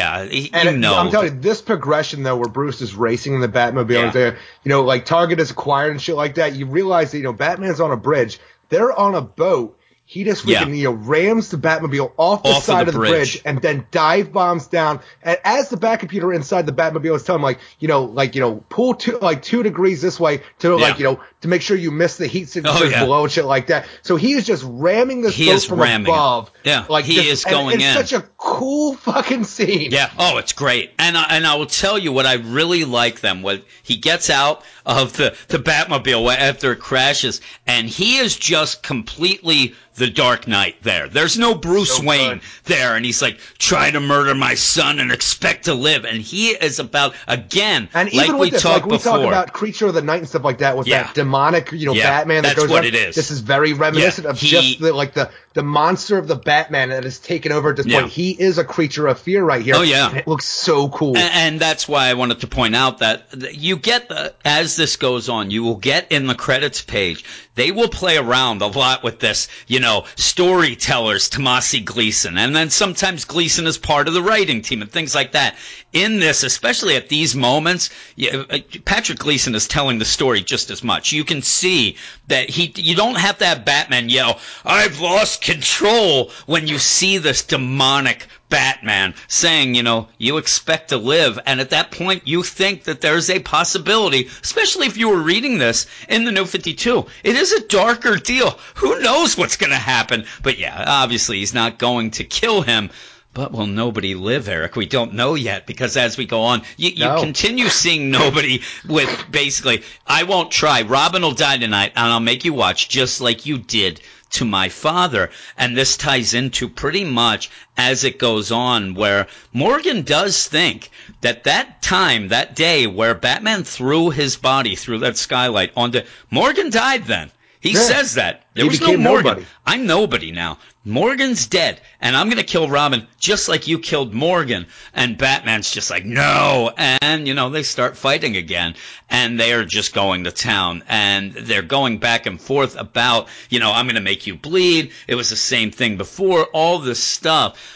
I'm telling you, this progression though, where Bruce is racing in the Batmobile, like Target is acquired and shit like that, you realize that, Batman's on a bridge, they're on a boat. He just freaking, rams the Batmobile off the side of the bridge and then dive bombs down. And as the Batcomputer inside the Batmobile is telling him, pull 2 degrees this way to to make sure you miss the heat signatures below and shit like that. So he is just ramming this boat from above. Yeah, he is going in. It's such a cool fucking scene. Yeah. Oh, it's great. And I will tell you what I really like them when he gets out of the Batmobile after it crashes, and he is just completely the Dark Knight there. There's no Bruce Wayne there, and he's like, try to murder my son and expect to live. And he is about, again, and even like with this, talked we before. talk about Creature of the Night and stuff like that with that demonic, Batman that that's goes what on. it is. This is very reminiscent of just the monster of the Batman that has taken over at this point. He is a creature of fear right here. Oh, yeah. And it looks so cool. And that's why I wanted to point out that you get, as this goes on, you will get in the credits page, they will play around a lot with this, storytellers, Tomasi Gleason, and then sometimes Gleason is part of the writing team and things like that. In this, especially at these moments, Patrick Gleason is telling the story just as much. You can see that you don't have to have Batman yell, I've lost control, when you see this demonic Batman saying, you expect to live. And at that point, you think that there's a possibility, especially if you were reading this in the New 52. It is a darker deal. Who knows what's going to happen? But obviously he's not going to kill him. But will nobody live, Eric? We don't know yet, because as we go on, you continue seeing nobody with basically, I won't try. Robin will die tonight, and I'll make you watch just like you did to my father. And this ties into pretty much as it goes on, where Morgan does think that time, that day where Batman threw his body through that skylight onto, Morgan died then. He says that. There was no Morgan. Nobody. I'm nobody now. Morgan's dead, and I'm going to kill Robin just like you killed Morgan. And Batman's just like, no. And, they start fighting again, and they are just going to town. And they're going back and forth about, I'm going to make you bleed. It was the same thing before, all this stuff.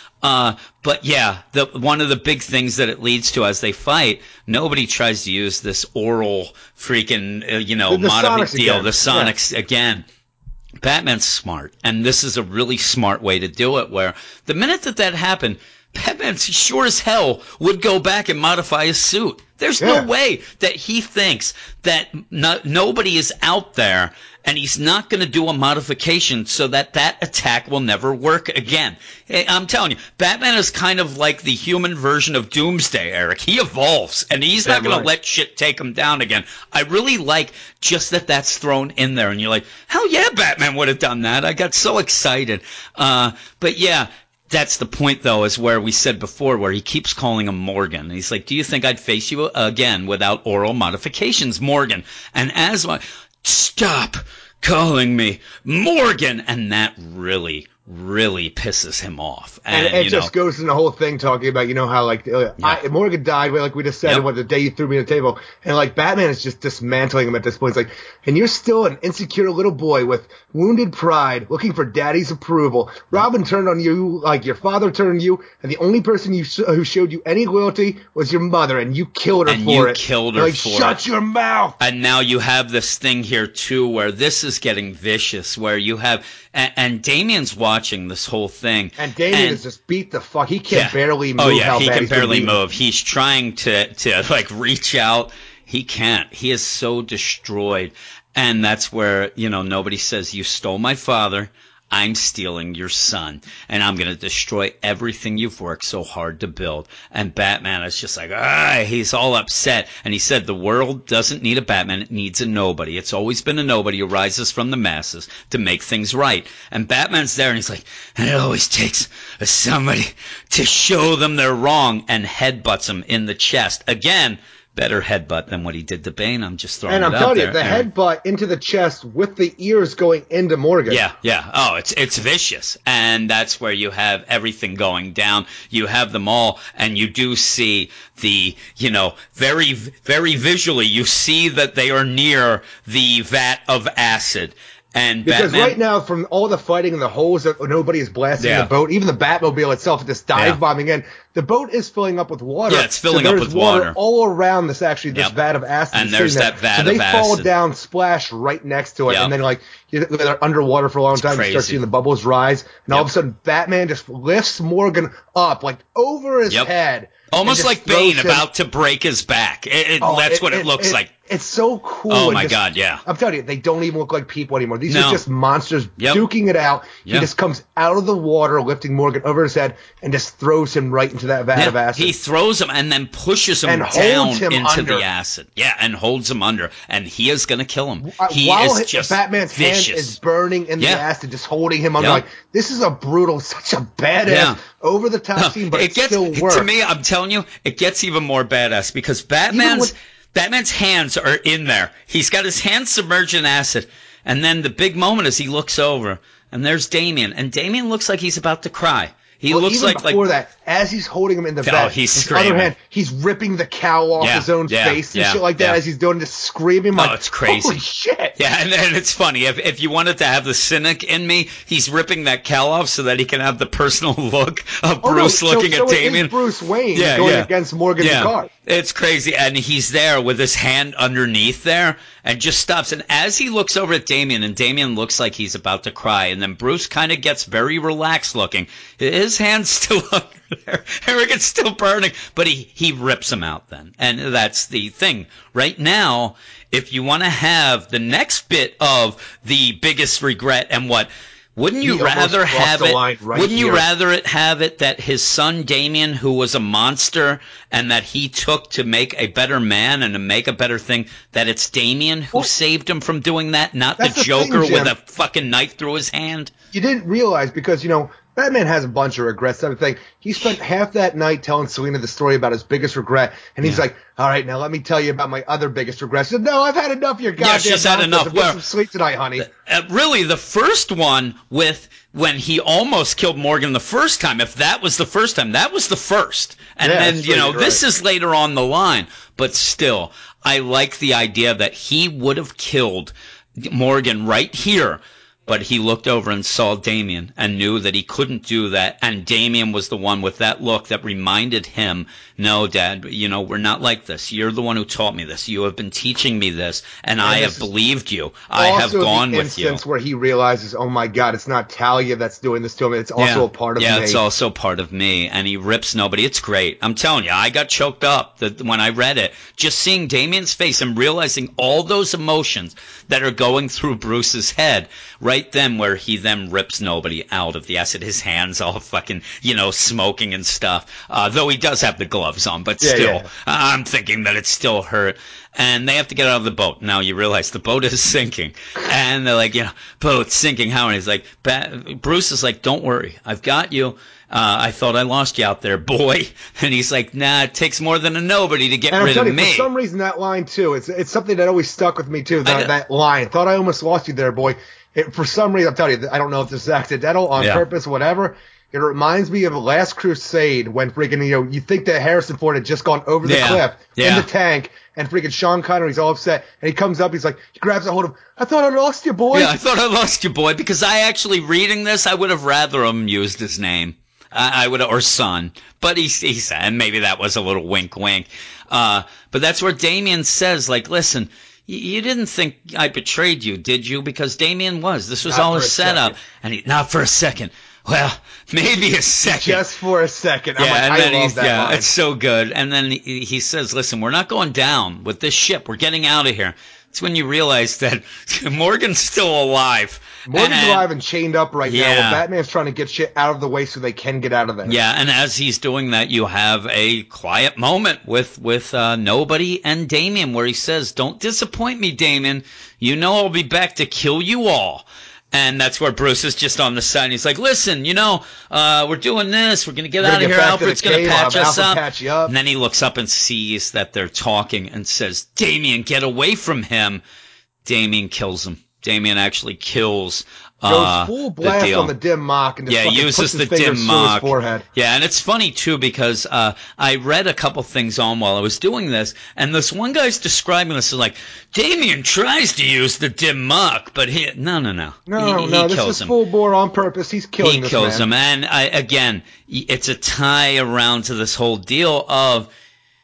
But one of the big things that it leads to as they fight, nobody tries to use this oral freaking, modified deal, the Sonics again. Batman's smart, and this is a really smart way to do it, where the minute that happened, Batman sure as hell would go back and modify his suit. There's no way that he thinks that nobody is out there, and he's not going to do a modification so that attack will never work again. I'm telling you, Batman is kind of like the human version of Doomsday, Eric. He evolves, and he's not going to let shit take him down again. I really like just that's thrown in there, and you're like, hell yeah, Batman would have done that. I got so excited. But yeah, that's the point, though, is where we said before, where he keeps calling him Morgan. And he's like, do you think I'd face you again without oral modifications, Morgan? And stop calling me Morgan. And that really, really pisses him off. And it just goes in the whole thing talking about, how like Morgan died, like we just said, what the day you threw me on the table. And like Batman is just dismantling him at this point. It's like, and you're still an insecure little boy with wounded pride looking for daddy's approval. Robin turned on you like your father turned on you, and the only person who showed you any loyalty was your mother, and you killed her for it. Shut your mouth. And now you have this thing here too where this is getting vicious, where you have and Damian's watching this whole thing. And Damian is just beat the fuck. He can barely move. He can barely move. He's trying to like reach out. He can't. He is so destroyed. And that's where, nobody says, you stole my father. I'm stealing your son, and I'm going to destroy everything you've worked so hard to build. And Batman is just like, he's all upset. And he said, the world doesn't need a Batman, it needs a nobody. It's always been a nobody who rises from the masses to make things right. And Batman's there, and he's like, and it always takes somebody to show them they're wrong, and headbutts him in the chest. Again, better headbutt than what he did to Bane. I'm just throwing it out there. And I'm telling you, the headbutt into the chest with the ears going into Morgan. Yeah. Oh, it's vicious. And that's where you have everything going down. You have them all, and you do see the, very, very visually, you see that they are near the vat of acid. And because Batman, right now, from all the fighting and the holes that nobody is blasting the boat, even the Batmobile itself, just dive bombing in, the boat is filling up with water. Yeah, it's filling up with water all around this vat of acid. And there's that vat of acid. So they fall down, splash right next to it, and then they're underwater for a long time. You start seeing the bubbles rise, and all of a sudden, Batman just lifts Morgan up, like over his head. Almost like Bane about to break his back. That's what it looks like. It's so cool. Oh, my God, yeah. I'm telling you, they don't even look like people anymore. These are just monsters duking it out. He just comes out of the water, lifting Morgan over his head, and just throws him right into that vat of acid. He throws him and then pushes him down into the acid. Yeah, and holds him under. And he is going to kill him. Batman's hand is burning in the acid, just holding him under. Like, this is such a badass, over-the-top scene, but it still works. To me, I'm telling you, it gets even more badass because Batman's hands are in there. He's got his hands submerged in acid. And then the big moment is he looks over, and there's Damian. And Damian looks like he's about to cry. He looks like before that, as he's holding him in the vat, he's with screaming. His other hand, he's ripping the cowl off his own face and shit like that as he's doing, just screaming like, it's crazy. Holy shit. Yeah, and it's funny. If you wanted to have the cynic in me, he's ripping that cowl off so that he can have the personal look of Bruce looking at Damian. Bruce Wayne going against Morgan the Guard. It's crazy. And he's there with his hand underneath there and just stops. And as he looks over at Damian, and Damian looks like he's about to cry, and then Bruce kind of gets very relaxed looking. His hand's still under there. Harrigan's still burning, but he rips him out then. And that's the thing. Right now, if you want to have the next bit of the biggest regret and what... Wouldn't you rather have it? Wouldn't you rather have it that his son Damian, who was a monster, and that he took to make a better man and to make a better thing, that it's Damian who saved him from doing that, not the Joker with a fucking knife through his hand? You didn't realize because Batman has a bunch of regrets. Type of thing. He spent half that night telling Selina the story about his biggest regret, and he's like, "All right, now let me tell you about my other biggest regrets." He said, "No, I've had enough of your goddamn nonsense. She's had enough. Get some sleep tonight, honey." Really, the first one with when he almost killed Morgan the first time. If that was the first time, that was the first, and then this is later on the line. But still, I like the idea that he would have killed Morgan right here. But he looked over and saw Damian and knew that he couldn't do that. And Damian was the one with that look that reminded him, no, Dad, we're not like this. You're the one who taught me this. You have been teaching me this, and I have believed you. I have gone with you. Also the instance where he realizes, oh, my God, it's not Talia that's doing this to him. It's also a part of me. Yeah, it's also part of me. And he rips nobody. It's great. I'm telling you, I got choked up when I read it. Just seeing Damian's face and realizing all those emotions that are going through Bruce's head right then, where he then rips nobody out of the acid. His hands all fucking, smoking and stuff. Though he does have the gloves on, but still, I'm thinking that it still hurt. and they have to get out of the boat. Now you realize the boat is sinking, and they're like, boat's sinking. How? And he's like, Bruce is like, don't worry, I've got you. I thought I lost you out there, boy. And he's like, nah, it takes more than a nobody to get rid of me. For some reason, that line, too, it's something that always stuck with me, too, that line. Thought I almost lost you there, boy. For some reason, I'm telling you, I don't know if this is accidental, on purpose, whatever. It reminds me of Last Crusade when freaking, you think that Harrison Ford had just gone over the cliff in the tank, and freaking Sean Connery's all upset, and he comes up, he's like, he grabs a hold of him, I thought I lost you, boy. Yeah, I thought I lost you, boy, because I actually, reading this, I would have rather him used his name. I would, or son, but he said, and maybe that was a little wink, wink. But that's where Damien says, like, listen, you didn't think I betrayed you, did you? Because Damien was. This was all a setup. And not for a second. Well, maybe a second. Just for a second. I'm I love that line. It's so good. And then he says, listen, we're not going down with this ship. We're getting out of here. It's when you realize that Morgan's still alive. Morgan's alive and chained up right now. Well, Batman's trying to get shit out of the way so they can get out of there. Yeah, and as he's doing that, you have a quiet moment with Nobody and Damien where he says, don't disappoint me, Damien. You know I'll be back to kill you all. And that's where Bruce is just on the side. And he's like, listen, we're doing this. We're going to get out of here. Alfred's going to patch us up. And then he looks up and sees that they're talking and says, Damien, get away from him. Damien kills him. Damien actually kills goes full blast on the dim mock and just uses puts his the dim mock. His forehead. Yeah, and it's funny too because I read a couple things on while I was doing this, and this one guy's describing this as like Damien tries to use the dim mock, but no. This is full bore on purpose. He's killing this man. He kills him, and again, it's a tie around to this whole deal of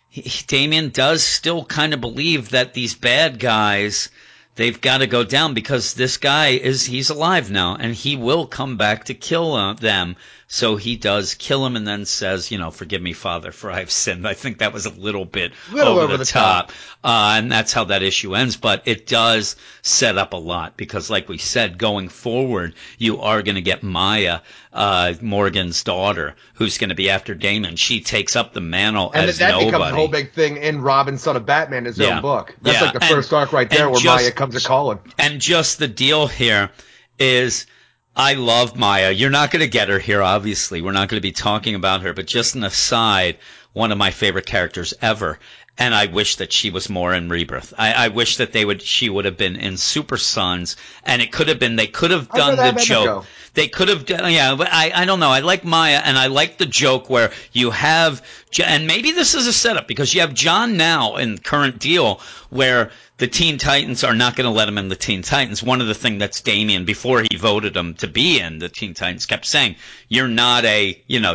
Damien does still kind of believe that these bad guys, they've got to go down because this guy he's alive now and he will come back to kill them. So he does kill him and then says, forgive me, Father, for I have sinned. I think that was a little bit over the top. And that's how that issue ends. But it does set up a lot because, like we said, going forward, you are going to get Maya, Morgan's daughter, who's going to be after Damon. She takes up the mantle as that Nobody. Becomes a whole big thing in Robin, Son of Batman, his own book. That's like the first arc right there where Maya comes a calling. And just the deal here is, I love Maya. You're not going to get her here, obviously. We're not going to be talking about her. But just an aside, one of my favorite characters ever. And I wish that she was more in Rebirth. I wish that she would have been in Super Sons. And it could have been, they could have done the joke. They could have done, but I don't know. I like Maya, and I like the joke where you have, and maybe this is a setup, because you have John now in current deal where the Teen Titans are not going to let him in the Teen Titans. One of the things that's Damien, before he voted him to be in the Teen Titans, kept saying, you're not a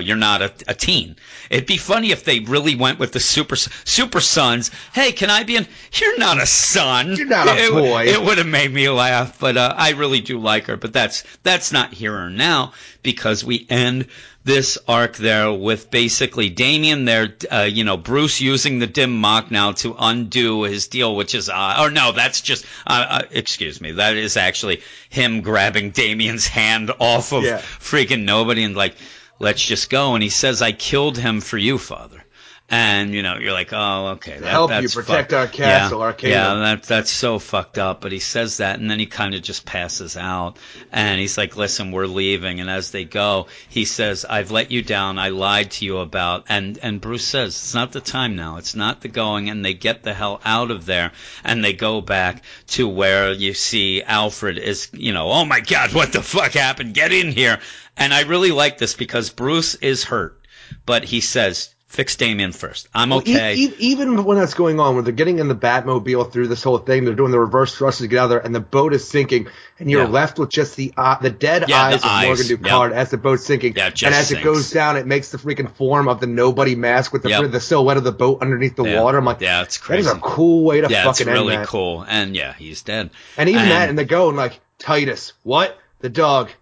teen. It'd be funny if they really went with the Super Sons. Hey, can I be in? You're not a son. You're not a boy. It would have made me laugh, but I really do like her. But that's not here or now, because we end this arc there with basically Damien there, Bruce using the dim mock now to undo his deal, which is, that's just, excuse me, that is actually him grabbing Damien's hand off of freaking Nobody and like, let's just go. And he says, I killed him for you, Father. And, you're like, oh, okay. To help you protect our castle, our kingdom. Yeah, that's so fucked up. But he says that, and then he kind of just passes out. And he's like, listen, we're leaving. And as they go, he says, I've let you down. I lied to you about. And Bruce says, it's not the time now. It's not the going. And they get the hell out of there. And they go back to where you see Alfred is, oh, my God, what the fuck happened? Get in here. And I really like this because Bruce is hurt. But he says, fix Damien first. I'm okay. Even when that's going on, where they're getting in the Batmobile through this whole thing, they're doing the reverse thrusters to get out of there, and the boat is sinking, and you're left with just the dead eyes of Morgan Ducard as the boat's sinking. Yeah, and as it goes down, it makes the freaking form of the Nobody mask with the silhouette of the boat underneath the water. I'm like, it's crazy. That is a cool way to fucking end that. Yeah, it's really cool. And he's dead. And even that, and they're going like, Titus, what? The dog.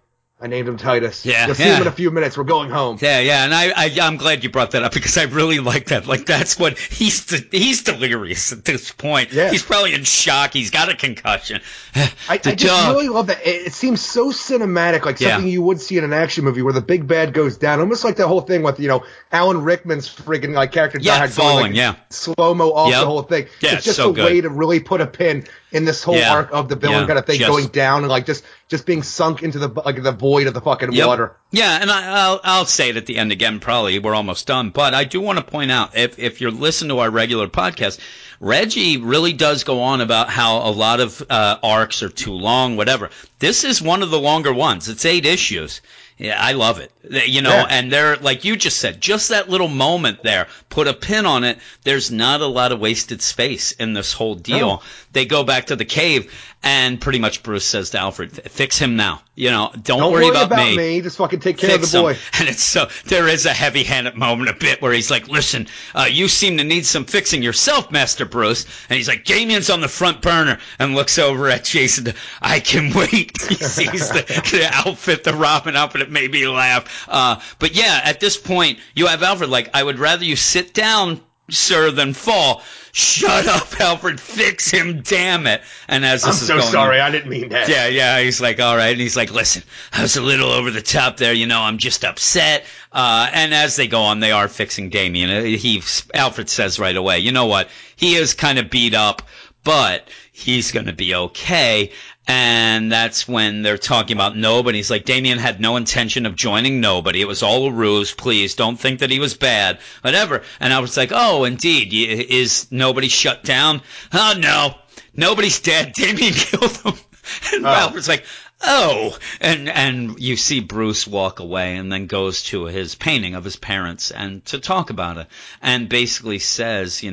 I named him Titus. Yeah, You'll see him in a few minutes. We're going home. Yeah, and I'm glad you brought that up because I really like that. Like, that's what he's delirious at this point. Yeah. He's probably in shock. He's got a concussion. I just really love that. It seems so cinematic, like something you would see in an action movie where the big bad goes down, almost like the whole thing with Alan Rickman's friggin' like character falling, slow-mo off the whole thing. Yeah, it's just so a way to really put a pin in this whole arc of the villain kind of thing going down and like just being sunk into the void of the fucking water. Yeah, and I'll say it at the end again. Probably we're almost done, but I do want to point out if you're listening to our regular podcast, Reggie really does go on about how a lot of arcs are too long, whatever. This is one of the longer ones. It's 8 issues. Yeah, I love it. And they're, like you just said, just that little moment there, put a pin on it. There's not a lot of wasted space in this whole deal. Oh. They go back to the cave, and pretty much Bruce says to Alfred, fix him now. Don't worry about me. Just fucking take care of the boy. And there is a heavy-handed moment a bit where he's like, listen, you seem to need some fixing yourself, Master Bruce. And he's like, Damien's on the front burner, and looks over at Jason. I can wait. He sees the outfit, the Robin outfit. It made me laugh. But yeah, at this point, you have Alfred like, I would rather you sit down, sir, than fall. Shut up, Alfred. Fix him, damn it. And as this is going, I'm so sorry. I didn't mean that. Yeah. He's like, all right. And he's like, listen, I was a little over the top there. I'm just upset. And as they go on, they are fixing Damien. Alfred says right away, you know what? He is kind of beat up, but he's going to be okay. And that's when they're talking about Nobody. He's like, Damien had no intention of joining Nobody. It was all a ruse. Please don't think that he was bad. Whatever. And I was like, oh, indeed. Is Nobody shut down? Oh, no. Nobody's dead. Damien killed him. And Alfred's like, oh. And you see Bruce walk away and then goes to his painting of his parents and to talk about it. And basically says,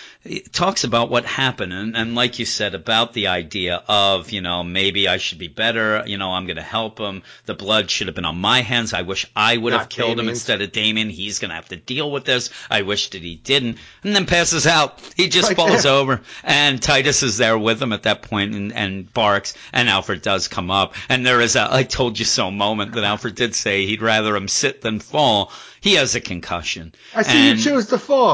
it talks about what happened and like you said about the idea of maybe I should be better, I'm going to help him, the blood should have been on my hands, I wish I would have killed him instead of Damien, he's going to have to deal with this, I wish that he didn't, and then passes out. He just falls over, and Titus is there with him at that point and barks, and Alfred does come up, and there is a I told you so moment that Alfred did say he'd rather him sit than fall. He has a concussion. I see you chose to fall,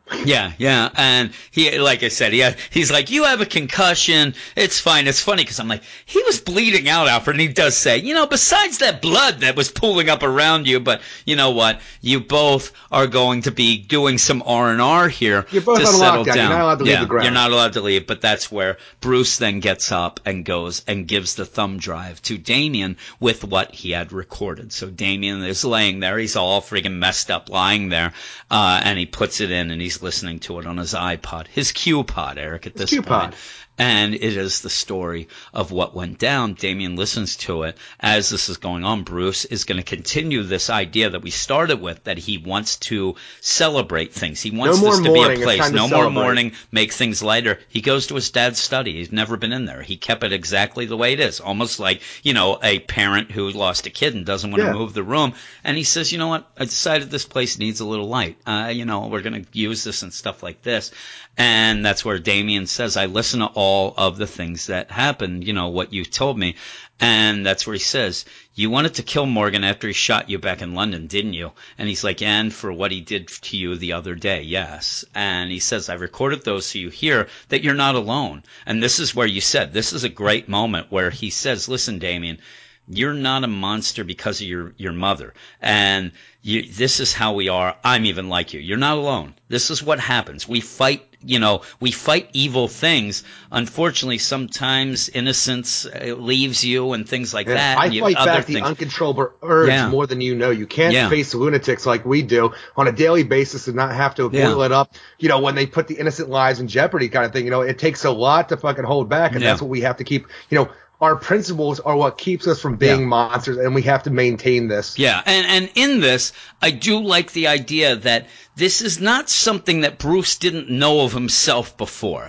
Yeah. And he, like I said, he's like, you have a concussion. It's fine. It's funny because I'm like, he was bleeding out, Alfred. And he does say, besides that blood that was pooling up around you, but you know what? You both are going to be doing some R&R here. You're both to on settle lockdown. down. You're not allowed to leave the ground. You're not allowed to leave, but that's where Bruce then gets up and goes and gives the thumb drive to Damien with what he had recorded. So Damien is laying there. He's all friggin' messed up lying there, and he puts it in and he's listening to it on his iPod, his Q-Pod, Eric, at this point. And it is the story of what went down. Damien listens to it. As this is going on, Bruce is going to continue this idea that we started with, that he wants to celebrate things. He wants this to be a place. No more mourning, make things lighter. He goes to his dad's study. He's never been in there. He kept it exactly the way it is, almost like, a parent who lost a kid and doesn't want to move the room. And he says, you know what? I decided this place needs a little light. We're going to use this and stuff like this. And that's where Damien says, I listen to all of the things that happened, what you told me. And that's where he says, you wanted to kill Morgan after he shot you back in London, didn't you? And he's like, and for what he did to you the other day, yes. And he says, I recorded those so you hear that you're not alone. And this is where you said, this is a great moment where he says, listen, Damien, you're not a monster because of your mother. And this is how we are. I'm even like you. You're not alone. This is what happens. We fight, we fight evil things. Unfortunately, sometimes innocence leaves you and things like that. I fight back the uncontrollable urge more than you know. You can't face lunatics like we do on a daily basis and not have to boil it up, when they put the innocent lives in jeopardy kind of thing. It takes a lot to fucking hold back, and that's what we have to keep, our principles are what keeps us from being monsters, and we have to maintain this. Yeah, and in this, I do like the idea that this is not something that Bruce didn't know of himself before.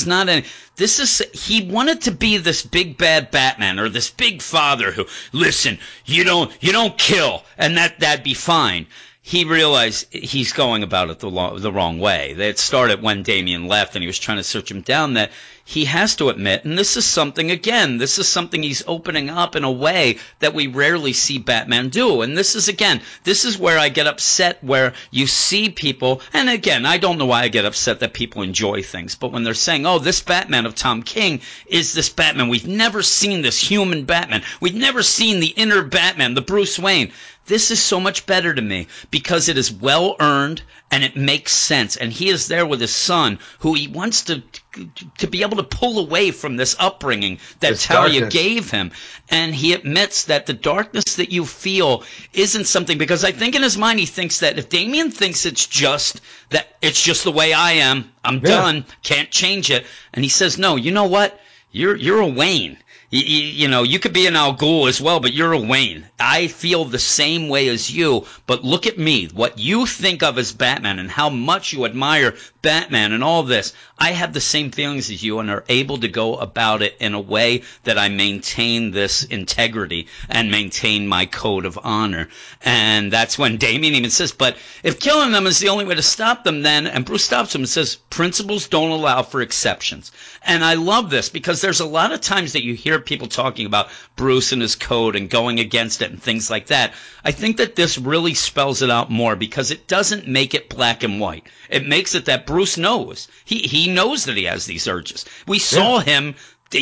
He wanted to be this big bad Batman, or this big father who, listen, you don't kill, and that'd be fine. he realized he's going about it the wrong way. It started when Damian left and he was trying to search him down, that he has to admit, and this is something he's opening up in a way that we rarely see Batman do. And this is where I get upset, where you see people, and again, I don't know why I get upset that people enjoy things, but when they're saying, oh, this Batman of Tom King is this Batman, we've never seen this human Batman, we've never seen the inner Batman, the Bruce Wayne. This is so much better to me because it is well earned and it makes sense. And he is there with his son, who he wants to be able to pull away from this upbringing that Talia gave him. And he admits that the darkness that you feel isn't something, because I think in his mind he thinks that if Damian thinks it's just the way I am, I'm done, can't change it. And he says, no, you know what? You're a Wayne. You know, you could be an Al Ghul as well, but you're a Wayne. I feel the same way as you, but look at me. What you think of as Batman and how much you admire Batman and all this, I have the same feelings as you and are able to go about it in a way that I maintain this integrity and maintain my code of honor. And that's when Damian even says, but if killing them is the only way to stop them, then, and Bruce stops him and says, principles don't allow for exceptions. And I love this because there's a lot of times that you hear people talking about Bruce and his code and going against it and things like that. I think that this really spells it out more because it doesn't make it black and white. It makes it that Bruce knows. He knows that he has these urges. We saw him,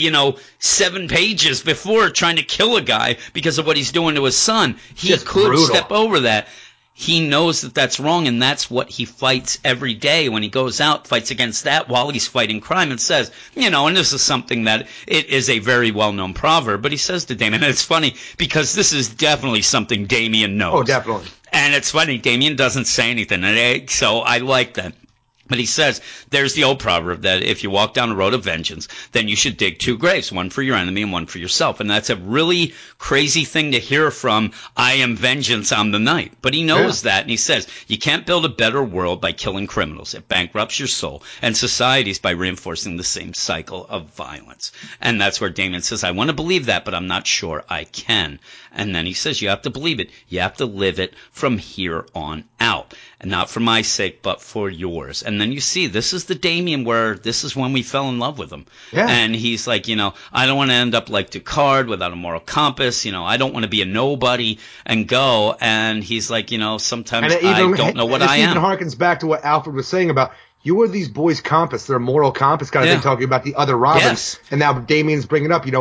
7 pages before trying to kill a guy because of what he's doing to his son. He just could brutal. Step over that. He knows that that's wrong, and that's what he fights every day when he goes out, fights against that while he's fighting crime, and says, and this is something that it is a very well-known proverb, but he says to Damian, and it's funny because this is definitely something Damian knows. Oh, definitely. And it's funny, Damian doesn't say anything, so I like that. But he says, there's the old proverb that if you walk down a road of vengeance, then you should dig 2 graves, one for your enemy and one for yourself. And that's a really crazy thing to hear from, I am vengeance, I'm the night. But he knows that, and he says, you can't build a better world by killing criminals. It bankrupts your soul and societies by reinforcing the same cycle of violence. And that's where Damian says, I want to believe that, but I'm not sure I can. And then he says, you have to believe it. You have to live it from here on out. And not for my sake, but for yours. And then you see, this is the Damian where this is when we fell in love with him. Yeah. And he's like, I don't want to end up like Ducard without a moral compass. I don't want to be a nobody and go. And he's like, sometimes I don't know what I am. It even harkens back to what Alfred was saying about, you are these boys' compass, their moral compass kind of thing, talking about the other Robins. Yes. And now Damian's bringing up,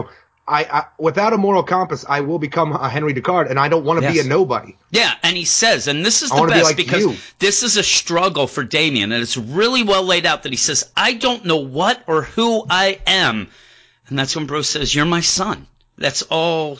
I without a moral compass, I will become a Henry Ducard, and I don't want to be a nobody. Yeah, and he says, and this is the best because this is a struggle for Damian, and it's really well laid out that he says, I don't know what or who I am. And that's when Bruce says, you're my son. That's all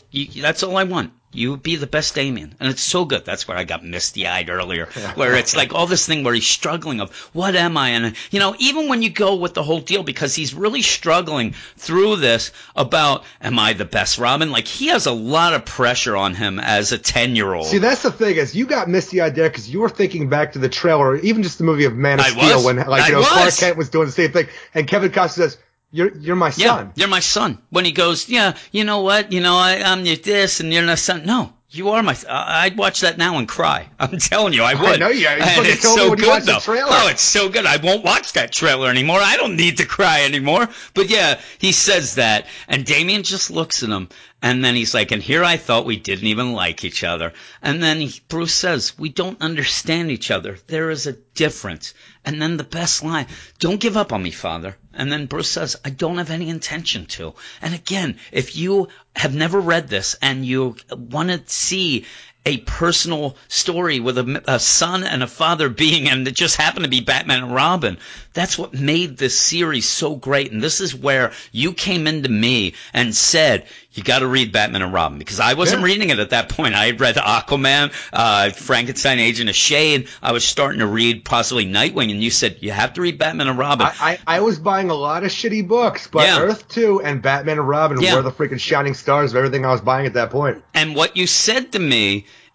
I want. You would be the best Damian. And it's so good. That's where I got misty-eyed earlier, where it's like all this thing where he's struggling of, what am I? And, even when you go with the whole deal, because he's really struggling through this about, am I the best Robin? Like, he has a lot of pressure on him as a 10-year-old. See, that's the thing, is you got misty-eyed there because you were thinking back to the trailer, or even just the movie of Man of Steel, when, Clark Kent was doing the same thing. And Kevin Costner says, You're my son. Yeah, you're my son. When he goes, you know what? I'm this and you're my son. No, you are my son. I'd watch that now and cry. I'm telling you, I would. I know you. And it's so good, though. Oh, it's so good. I won't watch that trailer anymore. I don't need to cry anymore. But yeah, he says that. And Damian just looks at him. And then he's like, and here I thought we didn't even like each other. And then Bruce says, we don't understand each other. There is a difference. And then the best line, don't give up on me, Father. And then Bruce says, I don't have any intention to. And again, if you have never read this and you want to see a personal story with a son and a father being, and it just happened to be Batman and Robin. That's what made this series so great. And this is where you came into me and said, you got to read Batman and Robin, because I wasn't reading it at that point. I had read Aquaman, Frankenstein, Agent of S.H.I.E.L.D. I was starting to read possibly Nightwing, and you said, you have to read Batman and Robin. I was buying a lot of shitty books, but Earth 2 and Batman and Robin were the freaking shining stars of everything I was buying at that point. And what you said to me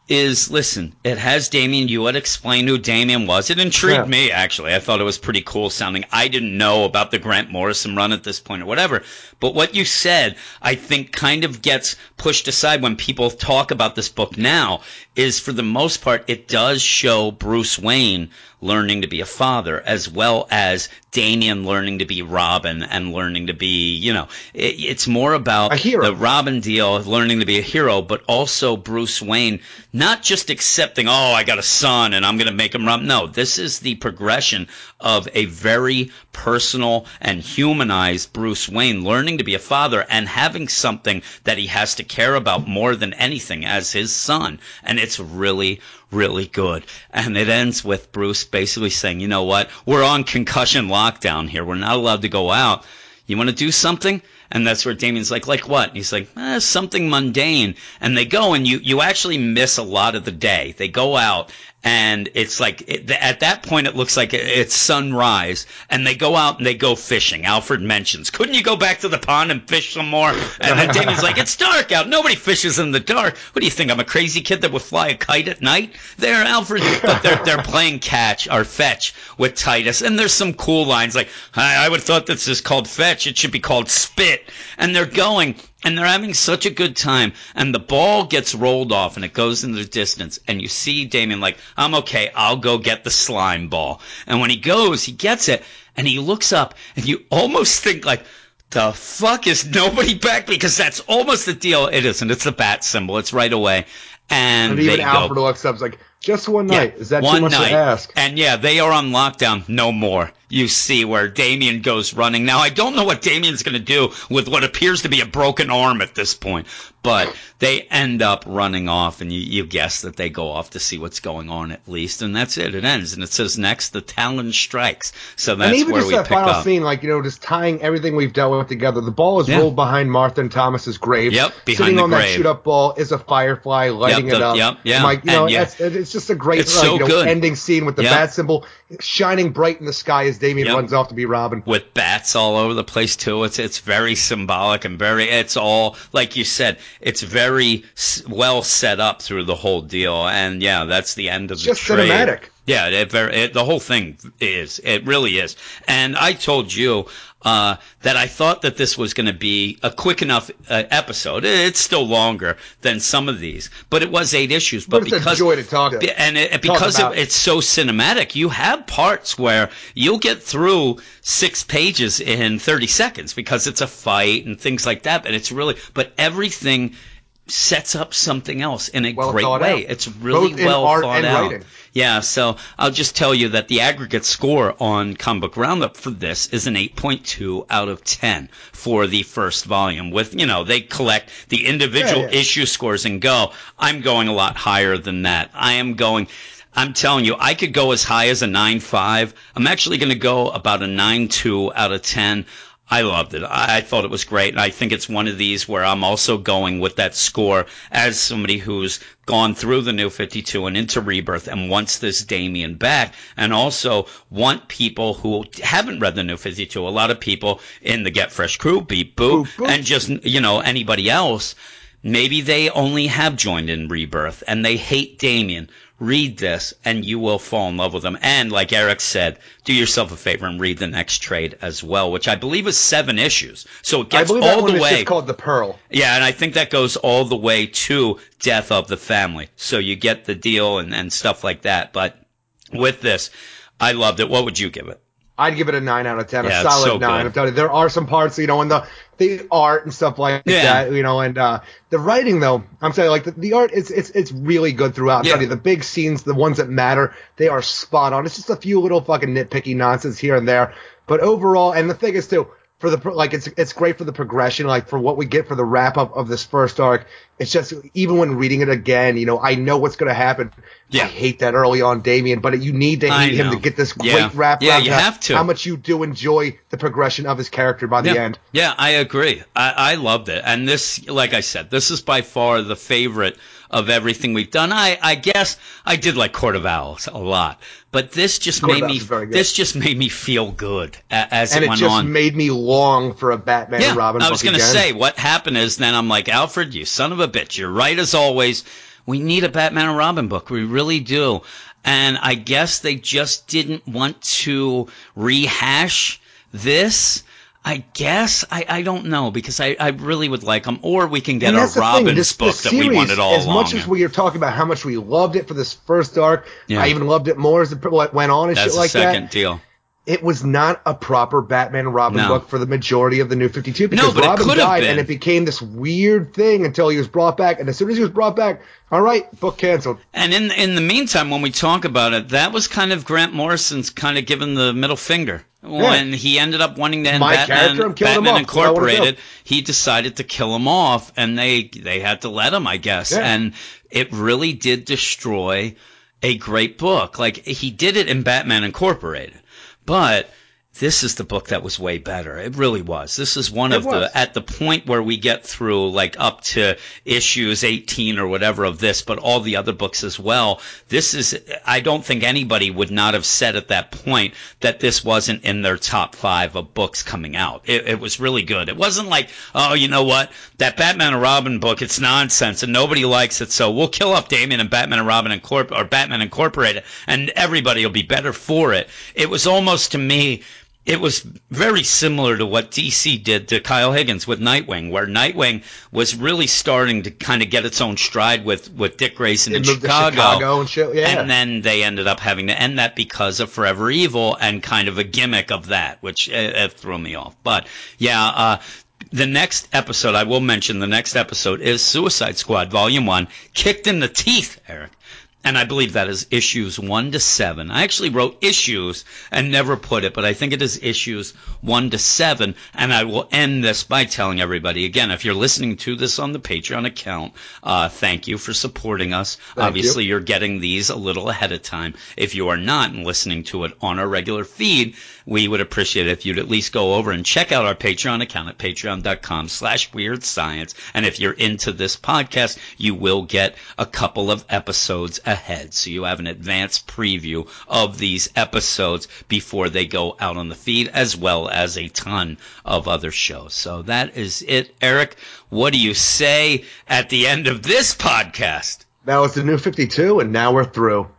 is, listen, it has Damian. You had explained who Damian was. It intrigued me, actually. I thought it was pretty cool sounding. I didn't know about the Grant Morrison run at this point or whatever. But what you said, I think, kind of gets pushed aside when people talk about this book now, is for the most part, it does show Bruce Wayne learning to be a father, as well as Damian learning to be Robin and learning to be, it's more about a hero. The Robin deal, learning to be a hero, but also Bruce Wayne not just accepting, I got a son and I'm going to make him Robin. No, this is the progression of a very personal and humanized Bruce Wayne learning to be a father and having something that he has to care about more than anything as his son. And it's really, really good. And it ends with Bruce basically saying, you know what? We're on concussion lockdown here. We're not allowed to go out. You want to do something? And that's where Damian's like what? And he's like, something mundane. And they go, and you actually miss a lot of the day. They go out, and it's like, at that point, it looks like it's sunrise, and they go out and they go fishing. Alfred mentions, couldn't you go back to the pond and fish some more? And then Damian's like, it's dark out. Nobody fishes in the dark. What do you think? I'm a crazy kid that would fly a kite at night? There, Alfred. But they're playing catch or fetch with Titus, and there's some cool lines like, I would have thought this is called fetch. It should be called spit. And they're going, and they're having such a good time, and the ball gets rolled off, and it goes into the distance, and you see Damian like, I'm okay, I'll go get the slime ball. And when he goes, he gets it, and he looks up, and you almost think like, the fuck is nobody back? Because that's almost the deal. It isn't. It's the bat symbol. It's right away. And even they Alfred go, looks up, like, just one night. Yeah, is that too much to ask? And they are on lockdown. No more. You see where Damian goes running. Now, I don't know what Damian's going to do with what appears to be a broken arm at this point, but they end up running off, and you guess that they go off to see what's going on at least, and that's it. It ends, and it says next, the Talon strikes. So that's where we pick up. And even just that final scene, like, just tying everything we've dealt with together. The ball is rolled behind Martha and Thomas's grave. Yep, behind Sitting the on grave. That shoot-up ball is a firefly lighting it up. Yep, yeah. Like, it's just a great good. ending scene with the bat symbol shining bright in the sky as Damian runs off to be Robin. With bats all over the place, too. It's very symbolic and it's all, like you said, it's very well set up through the whole deal. And, that's the end of the trade. Just cinematic. Yeah, the whole thing is. It really is. And I told you that I thought that this was going to be a quick enough episode. It's still longer than some of these, but it was 8 issues. But it's a joy to talk to. And because it's so cinematic, you have parts where you'll get through 6 pages in 30 seconds because it's a fight and things like that. But everything sets up something else in a great way. It's really both well thought and out. Writing. Yeah, so I'll just tell you that the aggregate score on Comic Book Roundup for this is an 8.2 out of 10 for the first volume. With, they collect the individual issue scores and go. I'm going a lot higher than that. I'm telling you, I could go as high as a 9.5. I'm actually going to go about a 9.2 out of 10. I loved it. I thought it was great, and I think it's one of these where I'm also going with that score as somebody who's gone through the New 52 and into Rebirth and wants this Damian back, and also want people who haven't read the New 52, a lot of people in the Get Fresh crew, Beep Boop, and just, anybody else, maybe they only have joined in Rebirth, and they hate Damian. Read this, and you will fall in love with them. And like Eric said, do yourself a favor and read the next trade as well, which I believe is 7 issues. So it gets all the way. It's just called The Pearl. Yeah, and I think that goes all the way to Death of the Family. So you get the deal and stuff like that. But with this, I loved it. What would you give it? I'd give it a 9 out of 10, yeah, a solid so 9. Good. I'm telling you, there are some parts, in the art and stuff like that, and the writing, though, I'm telling you, like, the art, it's really good throughout. I'm telling you, the big scenes, the ones that matter, they are spot on. It's just a few little fucking nitpicky nonsense here and there, but overall, and the thing is, too, it's great for the progression, like, for what we get for the wrap-up of this first arc. It's just, even when reading it again, I know what's going to happen. Yeah. I hate that early on Damian, but you need to hate him to get this great wrap-up. Yeah, you have to. How much you do enjoy the progression of his character by the end. Yeah, I agree. I loved it. And this, like I said, this is by far the favorite of everything we've done. I guess I did like Court of Owls a lot, but this just made me feel good as it went on. And it just made me long for a Batman and Robin book I was going to say, what happened is then I'm like, Alfred, you son of a bitch, you're right as always. We need a Batman and Robin book. We really do. And I guess they just didn't want to rehash this. I guess. I don't know, because I really would like them. Or we can get our Robin's book that we wanted all along. As much as we are talking about how much we loved it for this first arc, I even loved it more as it went on and shit like that. That's the second deal. It was not a proper Batman and Robin book for the majority of the New 52, because Robin died and it became this weird thing until he was brought back. And as soon as he was brought back, all right, book canceled. And in the meantime, when we talk about it, that was kind of Grant Morrison's kind of giving the middle finger. When he ended up wanting to end Batman Incorporated, he decided to kill him off, and they had to let him, I guess. Yeah. And it really did destroy a great book. Like, he did it in Batman Incorporated. But this is the book that was way better. It really was. This is one of the, at the point where we get through, like, up to issues 18 or whatever of this, but all the other books as well. This is, I don't think anybody would not have said at that point that this wasn't in their top 5 of books coming out. It was really good. It wasn't like, oh, you know what, that Batman and Robin book, it's nonsense and nobody likes it, so we'll kill off Damian and Batman and Robin or Batman Incorporated and everybody will be better for it. It was almost, to me, it was very similar to what DC did to Kyle Higgins with Nightwing, where Nightwing was really starting to kind of get its own stride with Dick Grayson in Chicago and shit, yeah. And then they ended up having to end that because of Forever Evil and kind of a gimmick of that, which threw me off. But yeah, the next episode, I will mention, the next episode is Suicide Squad Volume 1, Kicked in the Teeth, Eric. And I believe that is issues 1 to 7. I actually wrote issues and never put it, but I think it is issues 1 to 7. And I will end this by telling everybody, again, if you're listening to this on the Patreon account, thank you for supporting us. Obviously, you're getting these a little ahead of time. If you are not and listening to it on our regular feed, we would appreciate it if you'd at least go over and check out our Patreon account at patreon.com/weirdscience. And if you're into this podcast, you will get a couple of episodes ahead. So you have an advanced preview of these episodes before they go out on the feed, as well as a ton of other shows. So that is it. Eric, what do you say at the end of this podcast? Now it's the New 52, and now we're through.